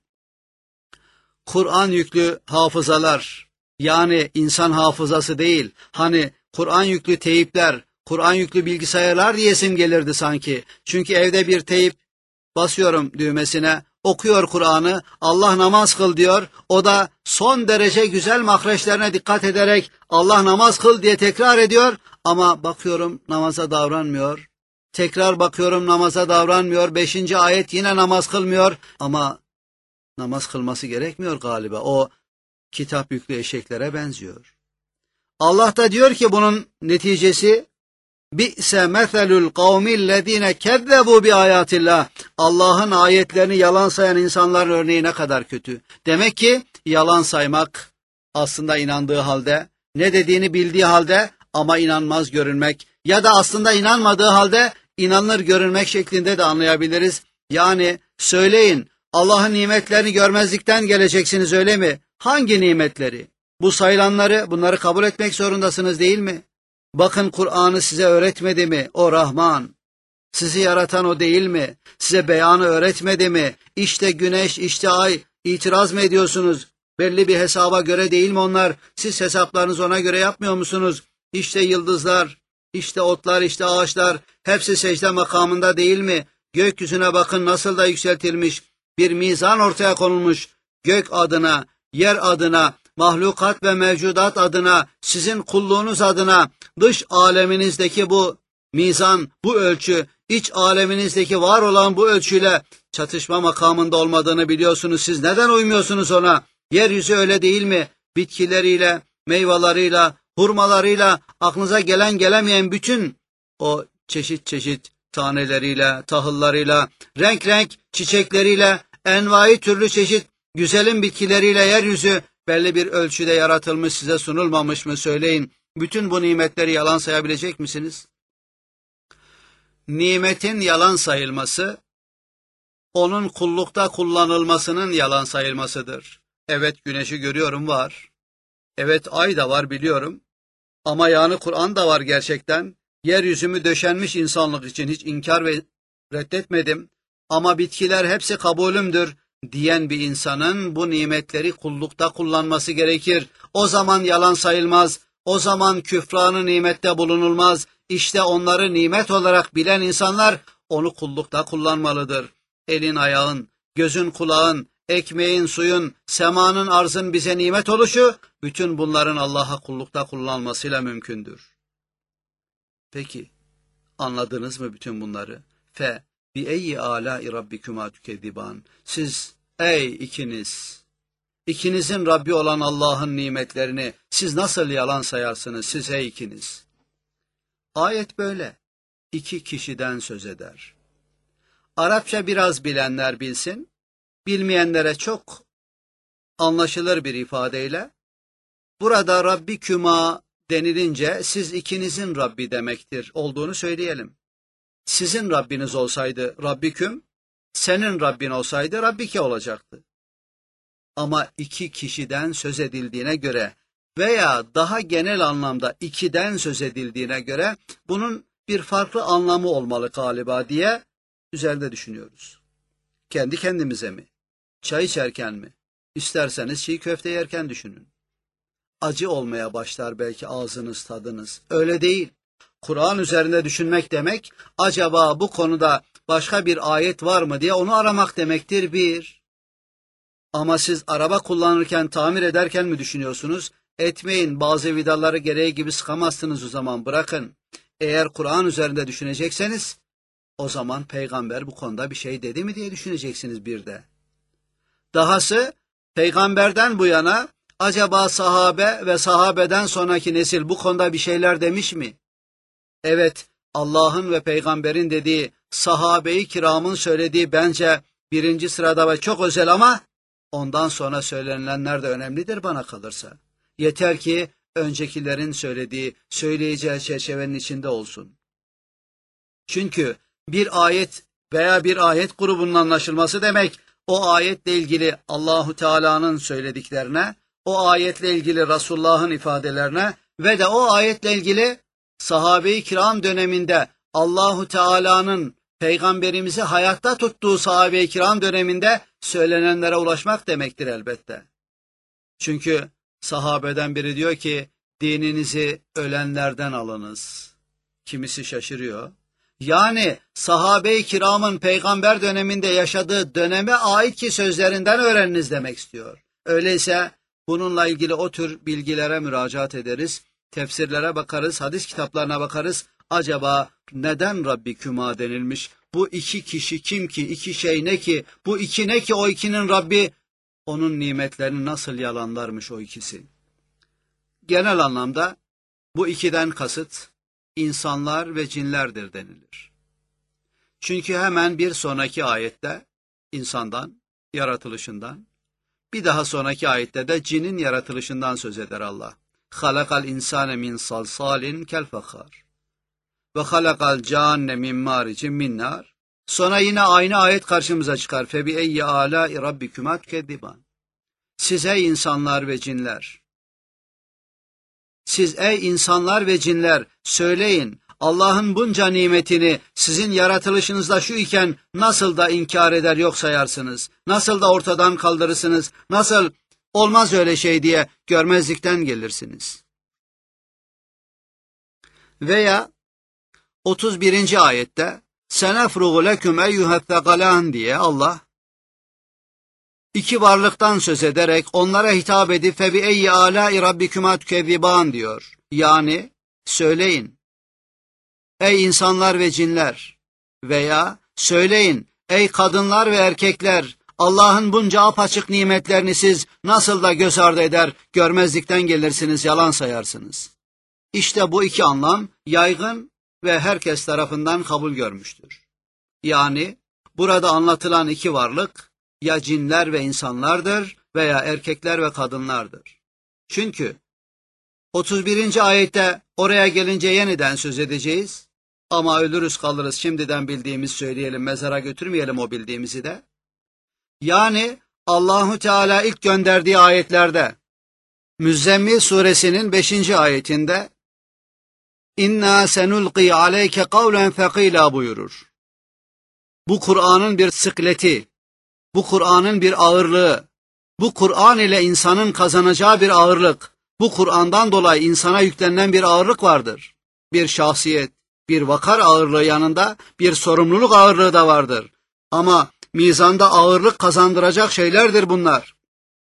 Kur'an yüklü hafızalar, yani insan hafızası değil, hani Kur'an yüklü teyipler, Kur'an yüklü bilgisayarlar diyesim gelirdi sanki. Çünkü evde bir teyip, basıyorum düğmesine, okuyor Kur'an'ı, Allah namaz kıl diyor, o da son derece güzel mahreçlerine dikkat ederek Allah namaz kıl diye tekrar ediyor ama bakıyorum namaza davranmıyor. Tekrar bakıyorum namaza davranmıyor, beşinci ayet yine namaz kılmıyor ama namaz kılması gerekmiyor galiba. O kitap yüklü eşeklere benziyor. Allah da diyor ki bunun neticesi bi'se meselul kavmillezine kezzebu bi ayatillah. Allah'ın ayetlerini yalan sayan insanların örneği ne kadar kötü. Demek ki yalan saymak, aslında inandığı halde, ne dediğini bildiği halde ama inanmaz görünmek ya da aslında inanmadığı halde inanılır görünmek şeklinde de anlayabiliriz. Yani söyleyin, Allah'ın nimetlerini görmezlikten geleceksiniz öyle mi? Hangi nimetleri? Bu sayılanları, bunları kabul etmek zorundasınız değil mi? Bakın, Kur'an'ı size öğretmedi mi o Rahman? Sizi yaratan o değil mi? Size beyanı öğretmedi mi? İşte güneş, işte ay, itiraz mı ediyorsunuz? Belli bir hesaba göre değil mi onlar? Siz hesaplarınızı ona göre yapmıyor musunuz? İşte yıldızlar, işte otlar, işte ağaçlar, hepsi secde makamında değil mi? Gökyüzüne bakın nasıl da yükseltilmiş, bir mizan ortaya konulmuş. Gök adına, yer adına, mahlukat ve mevcudat adına, sizin kulluğunuz adına, dış aleminizdeki bu mizan, bu ölçü, iç aleminizdeki var olan bu ölçüyle çatışma makamında olmadığını biliyorsunuz. Siz neden uymuyorsunuz ona? Yeryüzü öyle değil mi? Bitkileriyle, meyveleriyle, hurmalarıyla, aklınıza gelen gelemeyen bütün o çeşit çeşit taneleriyle, tahıllarıyla, renk renk çiçekleriyle, envai türlü çeşit güzelim bitkileriyle yeryüzü belli bir ölçüde yaratılmış, size sunulmamış mı söyleyin. Bütün bu nimetleri yalan sayabilecek misiniz? Nimetin yalan sayılması, onun kullukta kullanılmasının yalan sayılmasıdır. Evet, güneşi görüyorum var. Evet, ay da var biliyorum. Ama yani Kur'an da var gerçekten. Yeryüzümü döşenmiş insanlık için hiç inkar ve reddetmedim. Ama bitkiler hepsi kabulümdür diyen bir insanın bu nimetleri kullukta kullanması gerekir. O zaman yalan sayılmaz. O zaman küfranı nimette bulunulmaz. İşte onları nimet olarak bilen insanlar onu kullukta kullanmalıdır. Elin ayağın, gözün kulağın, ekmeğin suyun, semanın arzın bize nimet oluşu, bütün bunların Allah'a kullukta kullanılmasıyla mümkündür. Peki, anladınız mı bütün bunları? Fe bi eyyi alâi rabbikuma tükezziban. Siz ey ikiniz, ikinizin Rabbi olan Allah'ın nimetlerini siz nasıl yalan sayarsınız, siz ey ikiniz? Ayet böyle. İki kişiden söz eder. Arapça biraz bilenler bilsin, bilmeyenlere çok anlaşılır bir ifadeyle, burada Rabbikuma denilince siz ikinizin Rabbi demektir olduğunu söyleyelim. Sizin Rabbiniz olsaydı Rabbiküm, senin Rabbin olsaydı Rabbike olacaktı. Ama iki kişiden söz edildiğine göre veya daha genel anlamda ikiden söz edildiğine göre bunun bir farklı anlamı olmalı galiba diye üzerinde düşünüyoruz. Kendi kendimize mi? Çay içerken mi? İsterseniz çiğ köfte yerken düşünün. acı olmaya başlar belki ağzınız, tadınız. Öyle değil. Kur'an üzerinde düşünmek demek, acaba bu konuda başka bir ayet var mı diye onu aramak demektir bir. Ama siz araba kullanırken, tamir ederken mi düşünüyorsunuz? Etmeyin, bazı vidaları gereği gibi sıkamazsınız o zaman, bırakın. Eğer Kur'an üzerinde düşünecekseniz, o zaman peygamber bu konuda bir şey dedi mi diye düşüneceksiniz bir de. Dahası, peygamberden bu yana acaba sahabe ve sahabeden sonraki nesil bu konuda bir şeyler demiş mi? Evet, Allah'ın ve peygamberin dediği, sahabe-i kiramın söylediği bence birinci sırada ve çok özel, ama ondan sonra söylenilenler de önemlidir bana kalırsa. Yeter ki öncekilerin söylediği, söyleyeceği çerçevenin içinde olsun. Çünkü bir ayet veya bir ayet grubunun anlaşılması demek, o ayetle ilgili Allahu Teala'nın söylediklerine, o ayetle ilgili Resulullah'ın ifadelerine ve de o ayetle ilgili sahabe-i kiram döneminde Allahu Teala'nın peygamberimizi hayatta tuttuğu sahabe-i kiram döneminde söylenenlere ulaşmak demektir elbette. Çünkü sahabeden biri diyor ki, dininizi ölenlerden alınız. Kimisi şaşırıyor. Yani sahabe-i kiramın peygamber döneminde yaşadığı döneme ait ki sözlerinden öğreniniz demek istiyor. Öyleyse bununla ilgili o tür bilgilere müracaat ederiz, tefsirlere bakarız, hadis kitaplarına bakarız. Acaba neden Rabbiküma denilmiş? Bu iki kişi kim ki? İki şey ne ki? Bu iki ne ki o ikinin Rabbi? Onun nimetlerini nasıl yalanlarmış o ikisi? Genel anlamda bu ikiden kasıt insanlar ve cinlerdir denilir. Çünkü hemen bir sonraki ayette insandan, yaratılışından, bir daha sonraki ayette de cinin yaratılışından söz eder Allah. Halakal insane min salsalin kel fakhar ve halakal canne min maricin min nar. Sonra yine aynı ayet karşımıza çıkar. Febi eyyi ala rabbikuma tukezziban. Siz ey insanlar ve cinler, siz ey insanlar ve cinler söyleyin, Allah'ın bunca nimetini sizin yaratılışınızda şu iken nasıl da inkar eder yok sayarsınız? Nasıl da ortadan kaldırırsınız? Nasıl olmaz öyle şey diye görmezlikten gelirsiniz? Veya otuz birinci ayette senefrugu leküm eyyühethagalan diye Allah iki varlıktan söz ederek onlara hitap edip febi eyyi alâi rabbikuma tükezziban diyor. Yani söyleyin ey insanlar ve cinler, veya söyleyin ey kadınlar ve erkekler, Allah'ın bunca apaçık nimetlerini siz nasıl da göz ardı eder, görmezlikten gelirsiniz, yalan sayarsınız. İşte bu iki anlam yaygın ve herkes tarafından kabul görmüştür. Yani burada anlatılan iki varlık ya cinler ve insanlardır veya erkekler ve kadınlardır. Çünkü otuz birinci ayette oraya gelince yeniden söz edeceğiz. Ama ölürüz kalırız, şimdiden bildiğimiz söyleyelim, mezara götürmeyelim o bildiğimizi de. Yani Allahu Teala ilk gönderdiği ayetlerde Müzzemmil suresinin beşinci ayetinde İnna senulqi aleyke kavlen fekila buyurur. Bu Kur'an'ın bir sıkleti, bu Kur'an'ın bir ağırlığı, bu Kur'an ile insanın kazanacağı bir ağırlık, bu Kur'an'dan dolayı insana yüklenen bir ağırlık vardır. Bir şahsiyet, bir vakar ağırlığı yanında bir sorumluluk ağırlığı da vardır. Ama mizanda ağırlık kazandıracak şeylerdir bunlar.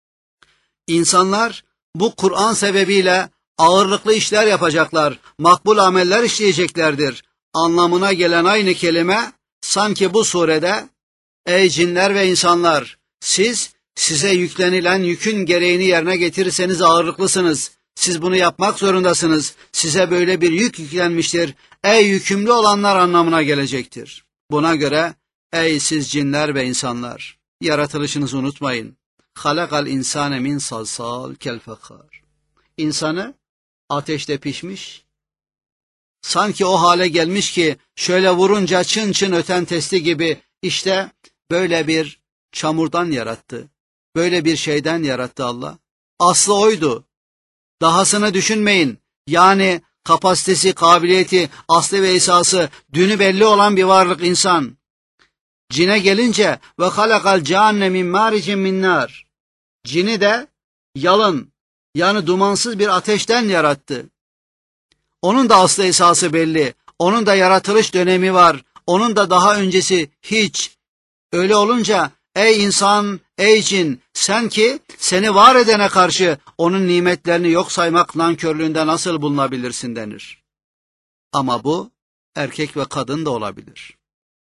İnsanlar bu Kur'an sebebiyle ağırlıklı işler yapacaklar, makbul ameller işleyeceklerdir. Anlamına gelen aynı kelime sanki bu surede ey cinler ve insanlar, siz size yüklenilen yükün gereğini yerine getirirseniz ağırlıklısınız. Siz bunu yapmak zorundasınız. Size böyle bir yük yüklenmiştir. Ey yükümlü olanlar anlamına gelecektir. Buna göre ey siz cinler ve insanlar, yaratılışınızı unutmayın. Halakal insane min salsal kel fakhar. İnsanı ateşte pişmiş, sanki o hale gelmiş ki şöyle vurunca çın çın öten testi gibi, işte böyle bir çamurdan yarattı. Böyle bir şeyden yarattı Allah. Aslı oydu. Dahasını düşünmeyin. Yani kapasitesi, kabiliyeti, aslı ve esası, dünü belli olan bir varlık insan. Cine gelince ve halakal canne min maricin min nar. Cini de yalın, Yani dumansız bir ateşten yarattı. Onun da aslı esası belli. Onun da yaratılış dönemi var. Onun da daha öncesi hiç. Öyle olunca ey insan, ey cin, sen ki seni var edene karşı onun nimetlerini yok saymak nankörlüğünde nasıl bulunabilirsin denir. Ama bu erkek ve kadın da olabilir.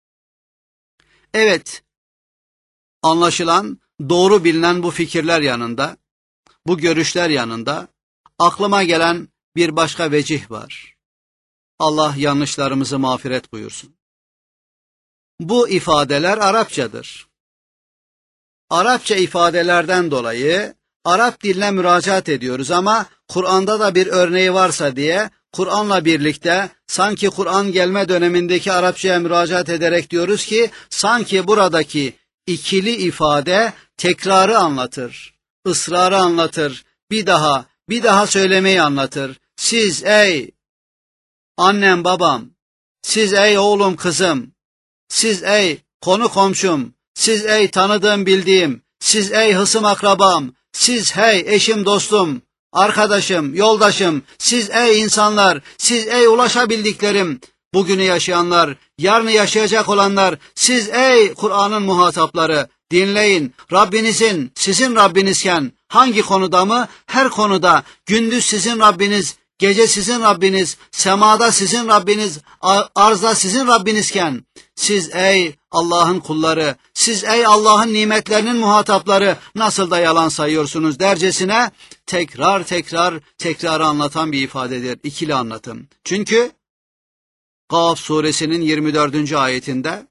Evet, anlaşılan doğru bilinen bu fikirler yanında, bu görüşler yanında aklıma gelen bir başka vecih var. Allah yanlışlarımızı mağfiret buyursun. Bu ifadeler Arapçadır. Arapça ifadelerden dolayı Arap diline müracaat ediyoruz ama Kur'an'da da bir örneği varsa diye Kur'an'la birlikte sanki Kur'an gelme dönemindeki Arapçaya müracaat ederek diyoruz ki sanki buradaki ikili ifade tekrarı anlatır, ısrarı anlatır, bir daha, bir daha söylemeyi anlatır. Siz ey annem babam, siz ey oğlum kızım, siz ey konu komşum, siz ey tanıdığım bildiğim, siz ey hısım akrabam, siz hey eşim dostum, arkadaşım, yoldaşım, siz ey insanlar, siz ey ulaşabildiklerim, bugünü yaşayanlar, yarını yaşayacak olanlar, siz ey Kur'an'ın muhatapları, dinleyin, Rabbinizin, sizin Rabbinizken, hangi konuda mı? Her konuda, gündüz sizin Rabbiniz, gece sizin Rabbiniz, semada sizin Rabbiniz, arzda sizin Rabbinizken, siz ey Allah'ın kulları, siz ey Allah'ın nimetlerinin muhatapları nasıl da yalan sayıyorsunuz dercesine tekrar tekrar tekrar anlatan bir ifadedir, ikili anlatım. Çünkü Kaf suresinin yirmi dördüncü ayetinde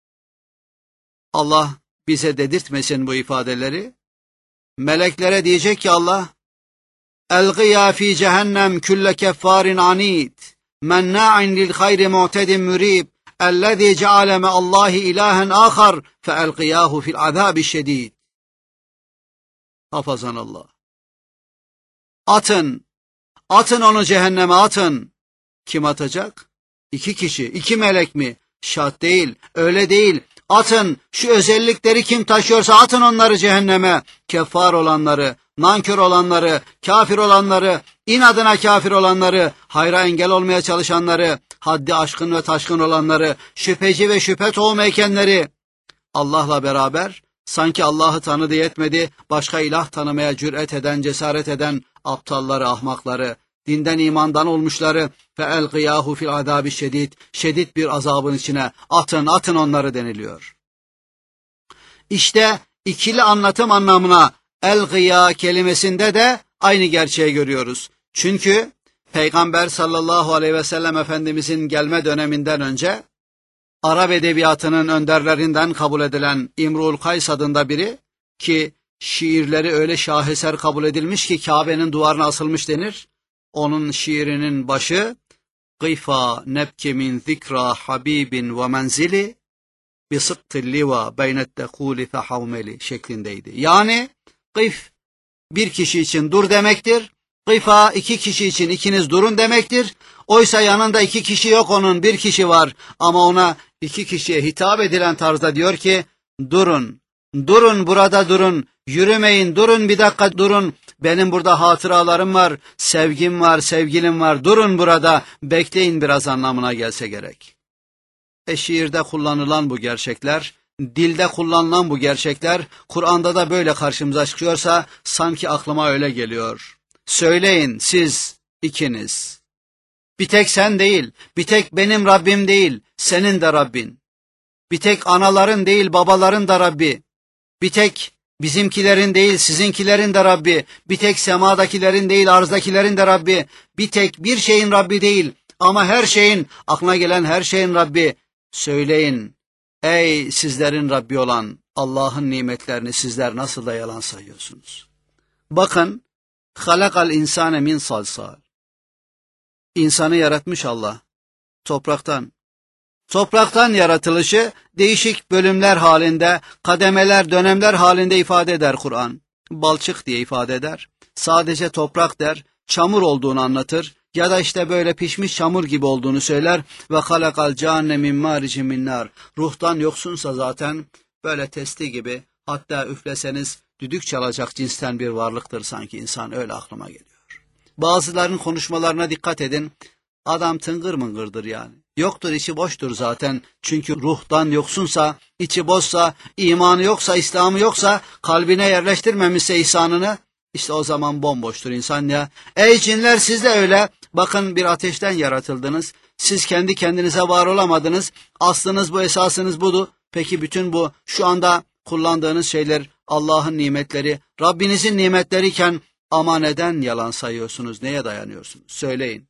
Allah bize dedirtmesin bu ifadeleri. Meleklere diyecek ki Allah, Elgıya fi cehennem külle keffarin anid, menna'in lil hayri mu'tedin mürib, ellezî ceale me'allâhi ilâhen âkhar, feelgıyâhu fil azâbi şedîd. Hafazanallah. Atın, atın onu cehenneme atın. Kim atacak? İki kişi, iki melek mi? Şart değil, öyle değil. Atın, şu özellikleri kim taşıyorsa atın onları cehenneme. Keffar olanları, nankör olanları, kafir olanları, inadına kafir olanları, hayra engel olmaya çalışanları, haddi aşkın ve taşkın olanları, şüpheci ve şüphe tohumu ekenleri. Allah'la beraber sanki Allah'ı tanıdı yetmedi, başka ilah tanımaya cüret eden, cesaret eden aptalları, ahmakları, dinden imandan olmuşları fe elgıyahu fil azabi şedid, şedid bir azabın içine atın, atın onları deniliyor. İşte ikili anlatım anlamına elgıya kelimesinde de aynı gerçeği görüyoruz. Çünkü Peygamber sallallahu aleyhi ve sellem Efendimizin gelme döneminden önce Arap edebiyatının önderlerinden kabul edilen İmrul Kays adında biri ki şiirleri öyle şaheser kabul edilmiş ki Kabe'nin duvarına asılmış denir. Onun şiirinin başı Gıfa nebki min zikra habibin ve menzili bi sıkkil liva beynet dekuli fe havmeli şeklindeydi. Yani gıf bir kişi için dur demektir. Gıfa iki kişi için ikiniz durun demektir. Oysa yanında iki kişi yok onun, bir kişi var. Ama ona iki kişiye hitap edilen tarzda diyor ki durun, durun burada durun, yürümeyin, durun bir dakika durun. Benim burada hatıralarım var, sevgim var, sevgilim var. Durun burada, bekleyin biraz anlamına gelse gerek. E şiirde kullanılan bu gerçekler, dilde kullanılan bu gerçekler, Kur'an'da da böyle karşımıza çıkıyorsa sanki aklıma öyle geliyor. Söyleyin siz ikiniz. Bir tek sen değil, bir tek benim Rabbim değil, senin de Rabbin. Bir tek anaların değil, babaların da Rabbi. Bir tek bizimkilerin değil, sizinkilerin de Rabbi. Bir tek semadakilerin değil, arzdakilerin de Rabbi. Bir tek bir şeyin Rabbi değil ama her şeyin, aklına gelen her şeyin Rabbi. Söyleyin, ey sizlerin Rabbi olan Allah'ın nimetlerini sizler nasıl da yalan sayıyorsunuz? Bakın, halakal insane min salsal. İnsanı yaratmış Allah, topraktan. Topraktan yaratılışı değişik bölümler halinde, kademeler, dönemler halinde ifade eder Kur'an. Balçık diye ifade eder. Sadece toprak der, çamur olduğunu anlatır ya da işte böyle pişmiş çamur gibi olduğunu söyler ve halakal cane min maricin min nar. Ruhtan yoksunsa zaten böyle testi gibi, hatta üfleseniz düdük çalacak cinsten bir varlıktır sanki insan, öyle aklıma geliyor. Bazılarının konuşmalarına dikkat edin. Adam tıngır mıngırdır yani. Yoktur, içi boştur zaten. Çünkü ruhtan yoksunsa, içi boşsa, imanı yoksa, İslam'ı yoksa, kalbine yerleştirmemişse ihsanını, işte o zaman bomboştur insan ya. Ey cinler, siz de öyle. Bakın, bir ateşten yaratıldınız. Siz kendi kendinize var olamadınız. Aslınız bu, esasınız budur. Peki bütün bu şu anda kullandığınız şeyler Allah'ın nimetleri, Rabbinizin nimetleriyken ama neden yalan sayıyorsunuz? Neye dayanıyorsunuz? Söyleyin.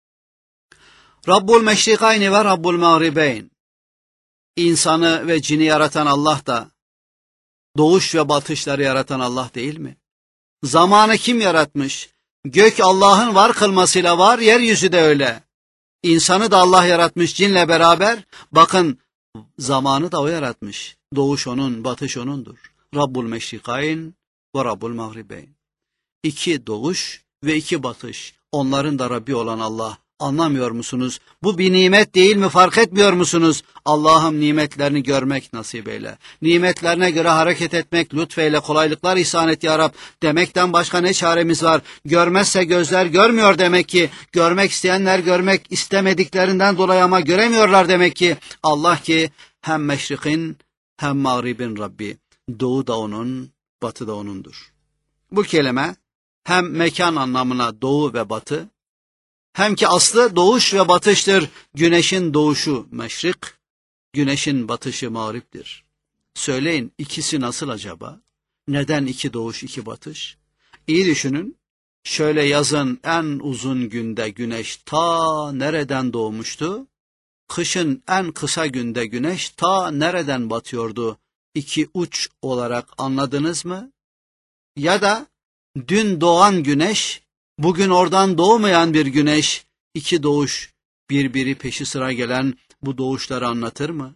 Rabbul meşrikayni ve Rabbul mağribeyn. İnsanı ve cini yaratan Allah da, doğuş ve batışları yaratan Allah değil mi? Zamanı kim yaratmış? Gök Allah'ın var kılmasıyla var, yeryüzü de öyle. İnsanı da Allah yaratmış cinle beraber. Bakın, zamanı da o yaratmış. Doğuş onun, batış onundur. Rabbul meşrikayn ve Rabbul mağribeyn. İki doğuş ve iki batış. Onların da Rabbi olan Allah. Anlamıyor musunuz? Bu bir nimet değil mi? Fark etmiyor musunuz? Allah'ım nimetlerini görmek nasip eyle. Nimetlerine göre hareket etmek lütfeyle, kolaylıklar ihsan et ya Rab. Demekten başka ne çaremiz var? Görmezse gözler görmüyor demek ki. Görmek isteyenler görmek istemediklerinden dolayı ama göremiyorlar demek ki. Allah ki hem meşrikin hem mağribin Rabbi. Doğu da onun, batı da onundur. Bu kelime hem mekan anlamına doğu ve batı, hem ki aslı doğuş ve batıştır. Güneşin doğuşu meşrik, güneşin batışı mağriptir. Söyleyin, ikisi nasıl acaba? Neden iki doğuş, iki batış? İyi düşünün. Şöyle yazın en uzun günde güneş ta nereden doğmuştu? Kışın en kısa günde güneş ta nereden batıyordu? İki uç olarak anladınız mı? Ya da dün doğan güneş, bugün oradan doğmayan bir güneş, iki doğuş birbiri peşi sıra gelen bu doğuşları anlatır mı?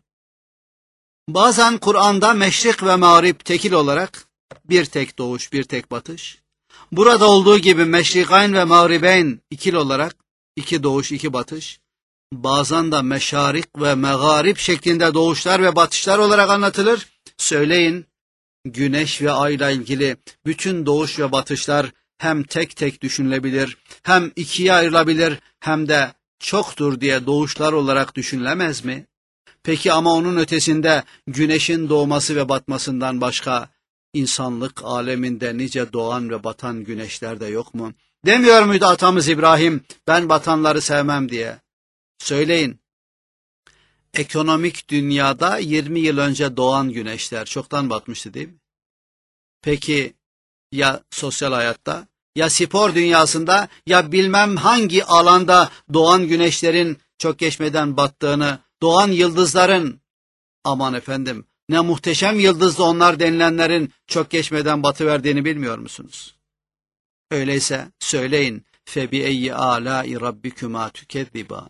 Bazen Kur'an'da meşrik ve mağrip tekil olarak bir tek doğuş, bir tek batış. Burada olduğu gibi meşrikayn ve mağribeyn ikil olarak iki doğuş, iki batış. Bazen de meşarik ve megarip şeklinde doğuşlar ve batışlar olarak anlatılır. Söyleyin, güneş ve ayla ilgili bütün doğuş ve batışlar hem tek tek düşünülebilir, hem ikiye ayrılabilir, hem de çoktur diye doğuşlar olarak düşünülemez mi? Peki ama onun ötesinde güneşin doğması ve batmasından başka insanlık aleminde nice doğan ve batan güneşler de yok mu? Demiyor muydu atamız İbrahim, ben batanları sevmem diye? Söyleyin, ekonomik dünyada yirmi yıl önce doğan güneşler çoktan batmıştı değil mi? Peki ya sosyal hayatta, ya spor dünyasında, ya bilmem hangi alanda doğan güneşlerin çok geçmeden battığını, doğan yıldızların, aman efendim ne muhteşem yıldızlı onlar denilenlerin çok geçmeden batıverdiğini bilmiyor musunuz? Öyleyse söyleyin, فَبِأَيِّ آلَاءِ رَبِّكُمَا تُكَذِّبَانِ.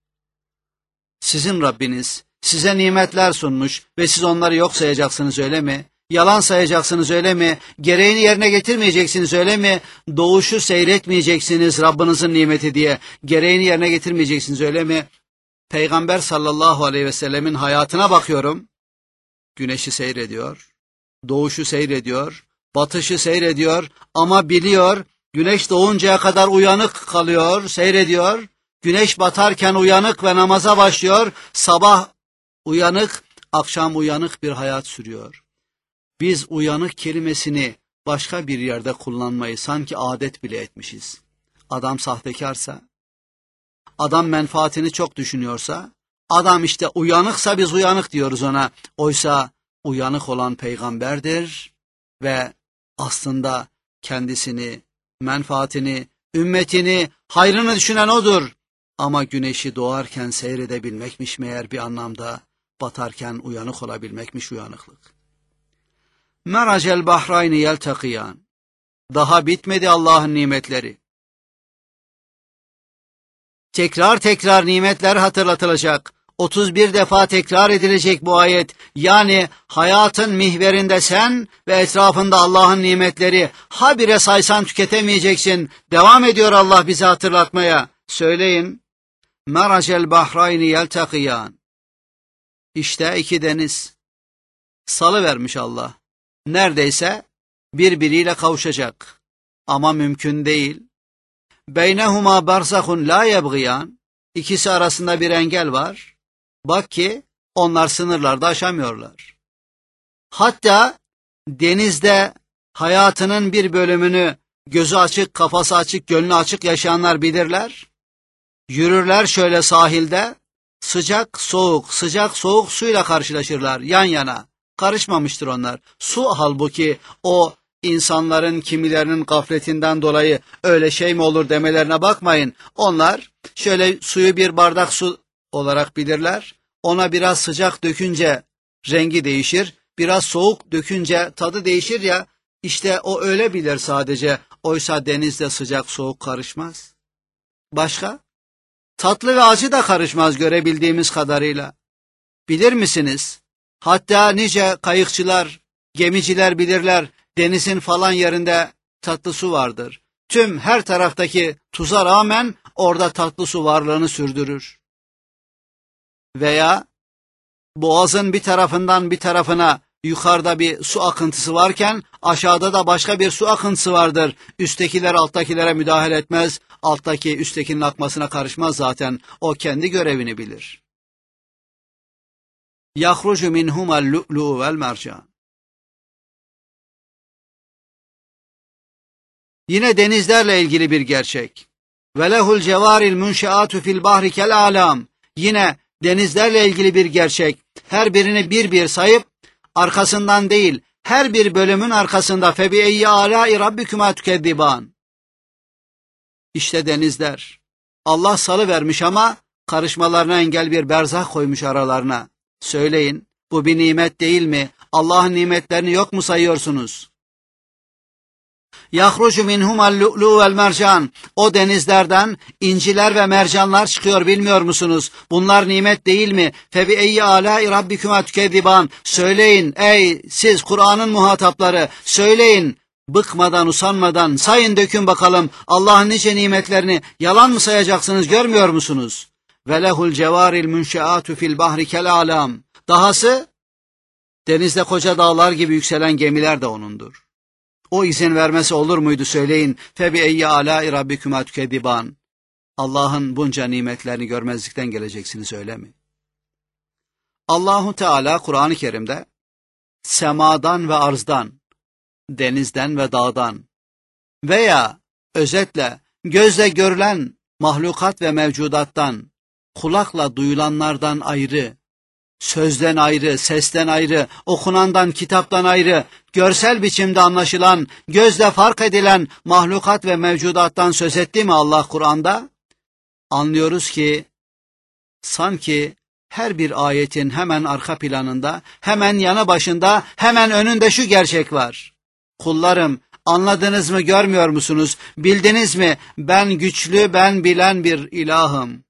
Sizin Rabbiniz size nimetler sunmuş ve siz onları yok sayacaksınız öyle mi? Yalan sayacaksınız öyle mi? Gereğini yerine getirmeyeceksiniz öyle mi? Doğuşu seyretmeyeceksiniz Rabbinizin nimeti diye. Gereğini yerine getirmeyeceksiniz öyle mi? Peygamber sallallahu aleyhi ve sellemin hayatına bakıyorum. Güneşi seyrediyor, doğuşu seyrediyor, batışı seyrediyor ama biliyor, güneş doğuncaya kadar uyanık kalıyor, seyrediyor. Güneş batarken uyanık ve namaza başlıyor. Sabah uyanık, akşam uyanık bir hayat sürüyor. Biz uyanık kelimesini başka bir yerde kullanmayı sanki adet bile etmişiz. Adam sahtekarsa, adam menfaatini çok düşünüyorsa, adam işte uyanıksa biz uyanık diyoruz ona. Oysa uyanık olan peygamberdir ve aslında kendisini, menfaatini, ümmetini, hayrını düşünen odur. Ama güneşi doğarken seyredebilmekmiş meğer bir anlamda, batarken uyanık olabilmekmiş uyanıklık. Meracel bahrayni yeltekiyan. Daha bitmedi Allah'ın nimetleri. Tekrar tekrar nimetler hatırlatılacak. otuz bir defa tekrar edilecek bu ayet. Yani hayatın mihverinde sen ve etrafında Allah'ın nimetleri. Habire saysan tüketemeyeceksin. Devam ediyor Allah bize hatırlatmaya. Söyleyin. Meracel bahrayni yeltekiyan. İşte iki deniz. Salıvermiş Allah. Neredeyse birbiriyle kavuşacak. Ama mümkün değil. Beynehuma berzahun la yebgiyan. İkisi arasında bir engel var. Bak ki onlar sınırlarda aşamıyorlar. Hatta denizde hayatının bir bölümünü gözü açık, kafası açık, gönlü açık yaşayanlar bilirler. Yürürler şöyle sahilde, sıcak soğuk, sıcak soğuk suyla karşılaşırlar yan yana. Karışmamıştır onlar. Su halbuki o insanların kimilerinin gafletinden dolayı öyle şey mi olur demelerine bakmayın. Onlar şöyle suyu bir bardak su olarak bilirler. Ona biraz sıcak dökünce rengi değişir, biraz soğuk dökünce tadı değişir ya, işte o öyle bilir sadece. Oysa denizde sıcak soğuk karışmaz. Başka? Tatlı ve acı da karışmaz görebildiğimiz kadarıyla. Bilir misiniz? Hatta nice kayıkçılar, gemiciler bilirler, denizin falan yerinde tatlı su vardır. Tüm her taraftaki tuza rağmen orada tatlı su varlığını sürdürür. Veya boğazın bir tarafından bir tarafına yukarıda bir su akıntısı varken aşağıda da başka bir su akıntısı vardır. Üsttekiler alttakilere müdahale etmez, alttaki üsttekinin akmasına karışmaz zaten. O kendi görevini bilir. Yahrucu minhumal lu'lu vel mercan. Yine denizlerle ilgili bir gerçek. Ve lehul cevaril munşeatu fil bahri kel alam. Yine denizlerle ilgili bir gerçek. Her birini bir bir sayıp arkasından değil, her bir bölümün arkasında febi eyyi alâi rabbikuma tükezziban. İşte denizler. Allah salıvermiş ama karışmalarına engel bir berzah koymuş aralarına. Söyleyin, bu bir nimet değil mi? Allah'ın nimetlerini yok mu sayıyorsunuz? Yahrucu minhumal lu'lu vel mercan. O denizlerden inciler ve mercanlar çıkıyor, bilmiyor musunuz? Bunlar nimet değil mi? Febi eyyi alâi rabbikuma tükezziban. Söyleyin ey siz Kur'an'ın muhatapları, söyleyin bıkmadan usanmadan sayın dökün bakalım Allah'ın nice nimetlerini yalan mı sayacaksınız, görmüyor musunuz? Ve lehul cevaril munşeatu fil bahri kel alam. Dahası denizde koca dağlar gibi yükselen gemiler de onundur. O izin vermesi olur muydu söyleyin. Febi eyyi alâi rabbikuma tükezziban. Allah'ın bunca nimetlerini görmezlikten geleceksiniz öyle mi? Allahu Teala Kur'an-ı Kerim'de semadan ve arzdan, denizden ve dağdan veya özetle gözle görülen mahlukat ve mevcudattan, kulakla duyulanlardan ayrı, sözden ayrı, sesten ayrı, okunandan, kitaptan ayrı, görsel biçimde anlaşılan, gözle fark edilen mahlukat ve mevcudattan söz etti mi Allah Kur'an'da? Anlıyoruz ki sanki her bir ayetin hemen arka planında, hemen yanı başında, hemen önünde şu gerçek var. Kullarım, anladınız mı, görmüyor musunuz? Bildiniz mi? Ben güçlü, ben bilen bir ilahım.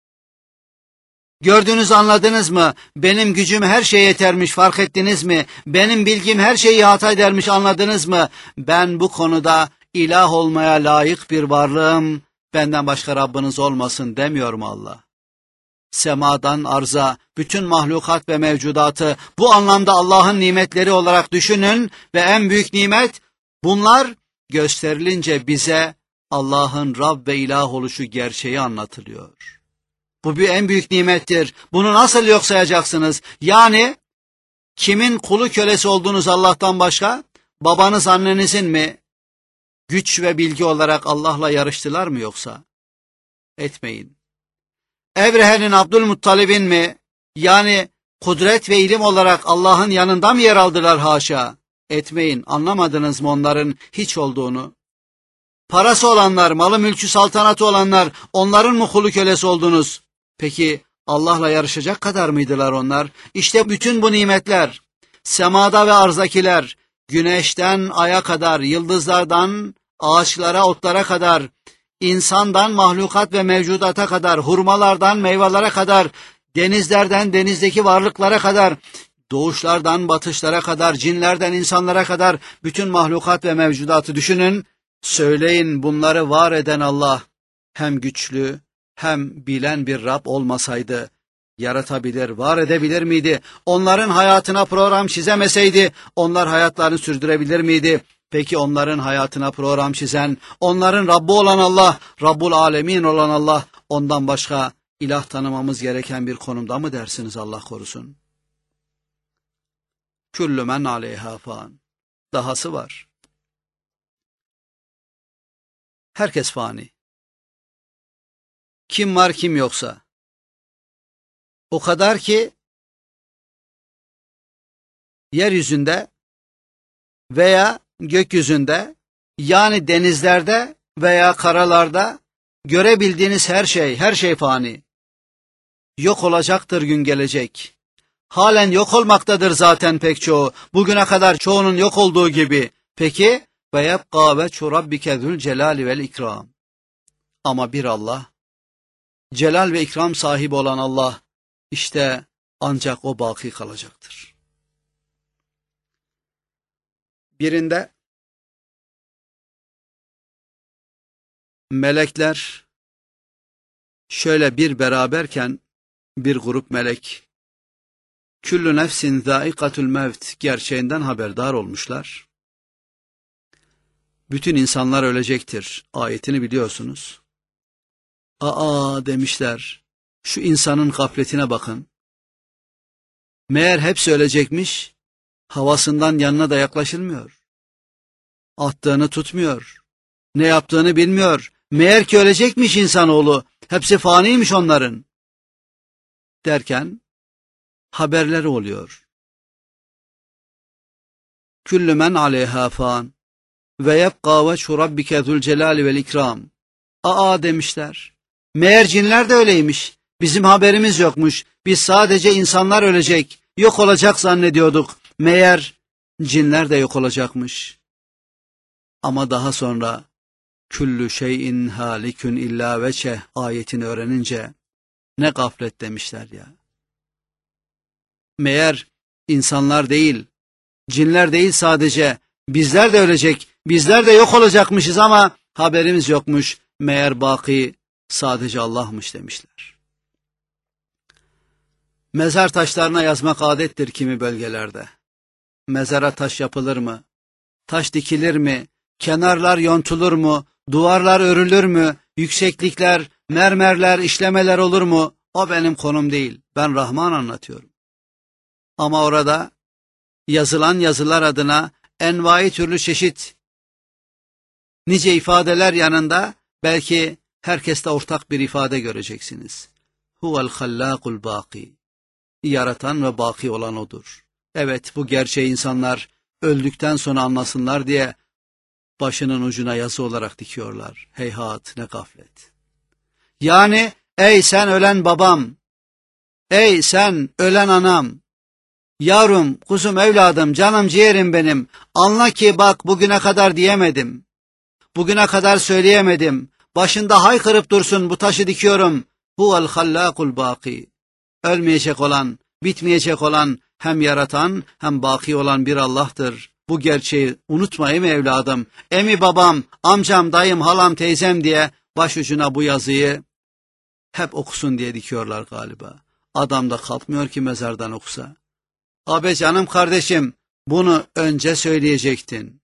Gördünüz, anladınız mı? Benim gücüm her şeye yetermiş, fark ettiniz mi? Benim bilgim her şeyi ihata edermiş, anladınız mı? Ben bu konuda ilah olmaya layık bir varlığım, benden başka Rabbiniz olmasın demiyor mu Allah? Semadan arza, bütün mahlukat ve mevcudatı bu anlamda Allah'ın nimetleri olarak düşünün ve en büyük nimet bunlar gösterilince bize Allah'ın Rab ve ilah oluşu gerçeği anlatılıyor. Bu bir en büyük nimettir. Bunu nasıl yok sayacaksınız? Yani kimin kulu kölesi olduğunuz Allah'tan başka? Babanız, annenizin mi? Güç ve bilgi olarak Allah'la yarıştılar mı yoksa? Etmeyin. Evrehe'nin Abdülmuttalib'in mi? Yani kudret ve ilim olarak Allah'ın yanında mı yer aldılar haşa? Etmeyin. Anlamadınız mı onların hiç olduğunu? Parası olanlar, malı mülkü saltanatı olanlar, onların mı kulu kölesi oldunuz? Peki Allah'la yarışacak kadar mıydılar onlar? İşte bütün bu nimetler, semada ve arzakiler, güneşten aya kadar, yıldızlardan ağaçlara, otlara kadar, insandan mahlukat ve mevcudata kadar, hurmalardan meyvelere kadar, denizlerden denizdeki varlıklara kadar, doğuşlardan batışlara kadar, cinlerden insanlara kadar bütün mahlukat ve mevcudatı düşünün. Söyleyin, bunları var eden Allah hem güçlü hem bilen bir Rab olmasaydı yaratabilir, var edebilir miydi? Onların hayatına program çizemeseydi onlar hayatlarını sürdürebilir miydi? Peki onların hayatına program çizen, onların Rabbi olan Allah, Rabbul Alemin olan Allah, ondan başka ilah tanımamız gereken bir konumda mı dersiniz, Allah korusun? Küllü men aleyha fan. Dahası var. Herkes fani. Kim var kim yoksa. O kadar ki yeryüzünde veya gökyüzünde, yani denizlerde veya karalarda görebildiğiniz her şey, her şey fani. Yok olacaktır, gün gelecek. Halen yok olmaktadır zaten pek çoğu. Bugüne kadar çoğunun yok olduğu gibi. Peki ve yebqa veçhu rabbike zul celali vel ikram. Ama bir Allah, celal ve ikram sahibi olan Allah, işte ancak o baki kalacaktır. Birinde melekler şöyle bir beraberken, bir grup melek küllü nefsin zâikatul mevt gerçeğinden haberdar olmuşlar. Bütün insanlar ölecektir ayetini biliyorsunuz. Aa demişler, şu insanın gafletine bakın. Meğer hepsi ölecekmiş, havasından yanına da yaklaşılmıyor. Attığını tutmuyor, ne yaptığını bilmiyor. Meğer ki ölecekmiş insanoğlu, hepsi faniymiş onların. Derken haberleri oluyor. Küllü men aleyha fan ve yebqa veçhu rabbike zul celali vel ikram. Aa demişler. Meğer cinler de öyleymiş. Bizim haberimiz yokmuş. Biz sadece insanlar ölecek, yok olacak zannediyorduk. Meğer cinler de yok olacakmış. Ama daha sonra küllü şeyin halikün illa veçeh ayetini öğrenince ne gaflet demişler ya. Meğer insanlar değil, cinler değil sadece, bizler de ölecek, bizler de yok olacakmışız ama haberimiz yokmuş. Meğer baki sadece Allah'mış demişler. Mezar taşlarına yazmak adettir kimi bölgelerde. Mezara taş yapılır mı? Taş dikilir mi? Kenarlar yontulur mu? Duvarlar örülür mü? Yükseklikler, mermerler, işlemeler olur mu? O benim konum değil. Ben Rahman anlatıyorum. Ama orada yazılan yazılar adına envai türlü çeşit nice ifadeler yanında belki herkeste ortak bir ifade göreceksiniz. Huvel hallâkul bâki. Yaratan ve baki olan odur. Evet, bu gerçeği insanlar öldükten sonra anlasınlar diye başının ucuna yazı olarak dikiyorlar. Heyhat, ne gaflet. Yani ey sen ölen babam, ey sen ölen anam, yavrum, kuzum, evladım, canım, ciğerim benim, anla ki bak bugüne kadar diyemedim, bugüne kadar söyleyemedim, başında haykırıp dursun bu taşı dikiyorum. Huvel hallâkul bâki. Ölmeyecek olan, bitmeyecek olan, hem yaratan hem baki olan bir Allah'tır. Bu gerçeği unutma emi evladım, emi babam, amcam, dayım, halam, teyzem diye başucuna bu yazıyı hep okusun diye dikiyorlar galiba. Adam da kalkmıyor ki mezardan okusa. Abi canım kardeşim, bunu önce söyleyecektin.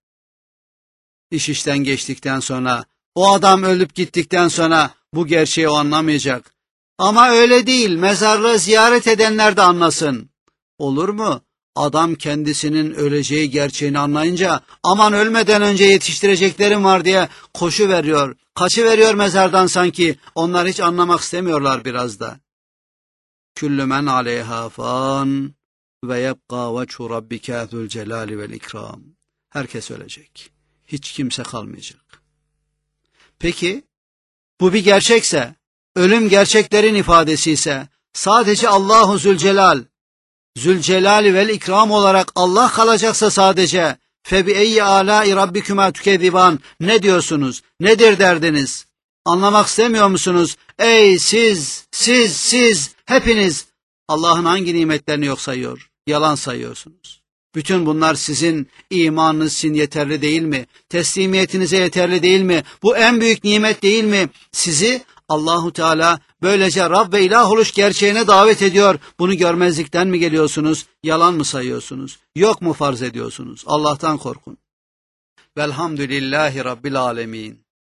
İş işten geçtikten sonra, o adam ölüp gittikten sonra bu gerçeği o anlamayacak. Ama öyle değil, mezarlığı ziyaret edenler de anlasın. Olur mu? Adam kendisinin öleceği gerçeğini anlayınca, aman ölmeden önce yetiştireceklerim var diye koşu veriyor, kaçı veriyor mezardan sanki. Onlar hiç anlamak istemiyorlar biraz da. Küllü men aleyha fan ve yebqa veçhu rabbike zul celali vel ikram. Herkes ölecek. Hiç kimse kalmayacak. Peki, bu bir gerçekse, ölüm gerçeklerin ifadesi ise, sadece Allahu Zülcelal, Zülcelali vel ikram olarak Allah kalacaksa sadece, febi eyyi alâi rabbikuma tükezziban, ne diyorsunuz? Nedir derdiniz? Anlamak istemiyor musunuz? Ey siz, siz, siz, hepiniz Allah'ın hangi nimetlerini yok sayıyor, yalan sayıyorsunuz? Bütün bunlar sizin imanınız için yeterli değil mi? Teslimiyetinize yeterli değil mi? Bu en büyük nimet değil mi? Sizi Allahu Teala böylece Rab ve ilah oluş gerçeğine davet ediyor. Bunu görmezlikten mi geliyorsunuz? Yalan mı sayıyorsunuz? Yok mu farz ediyorsunuz? Allah'tan korkun. Velhamdülillahi Rabbil alemin.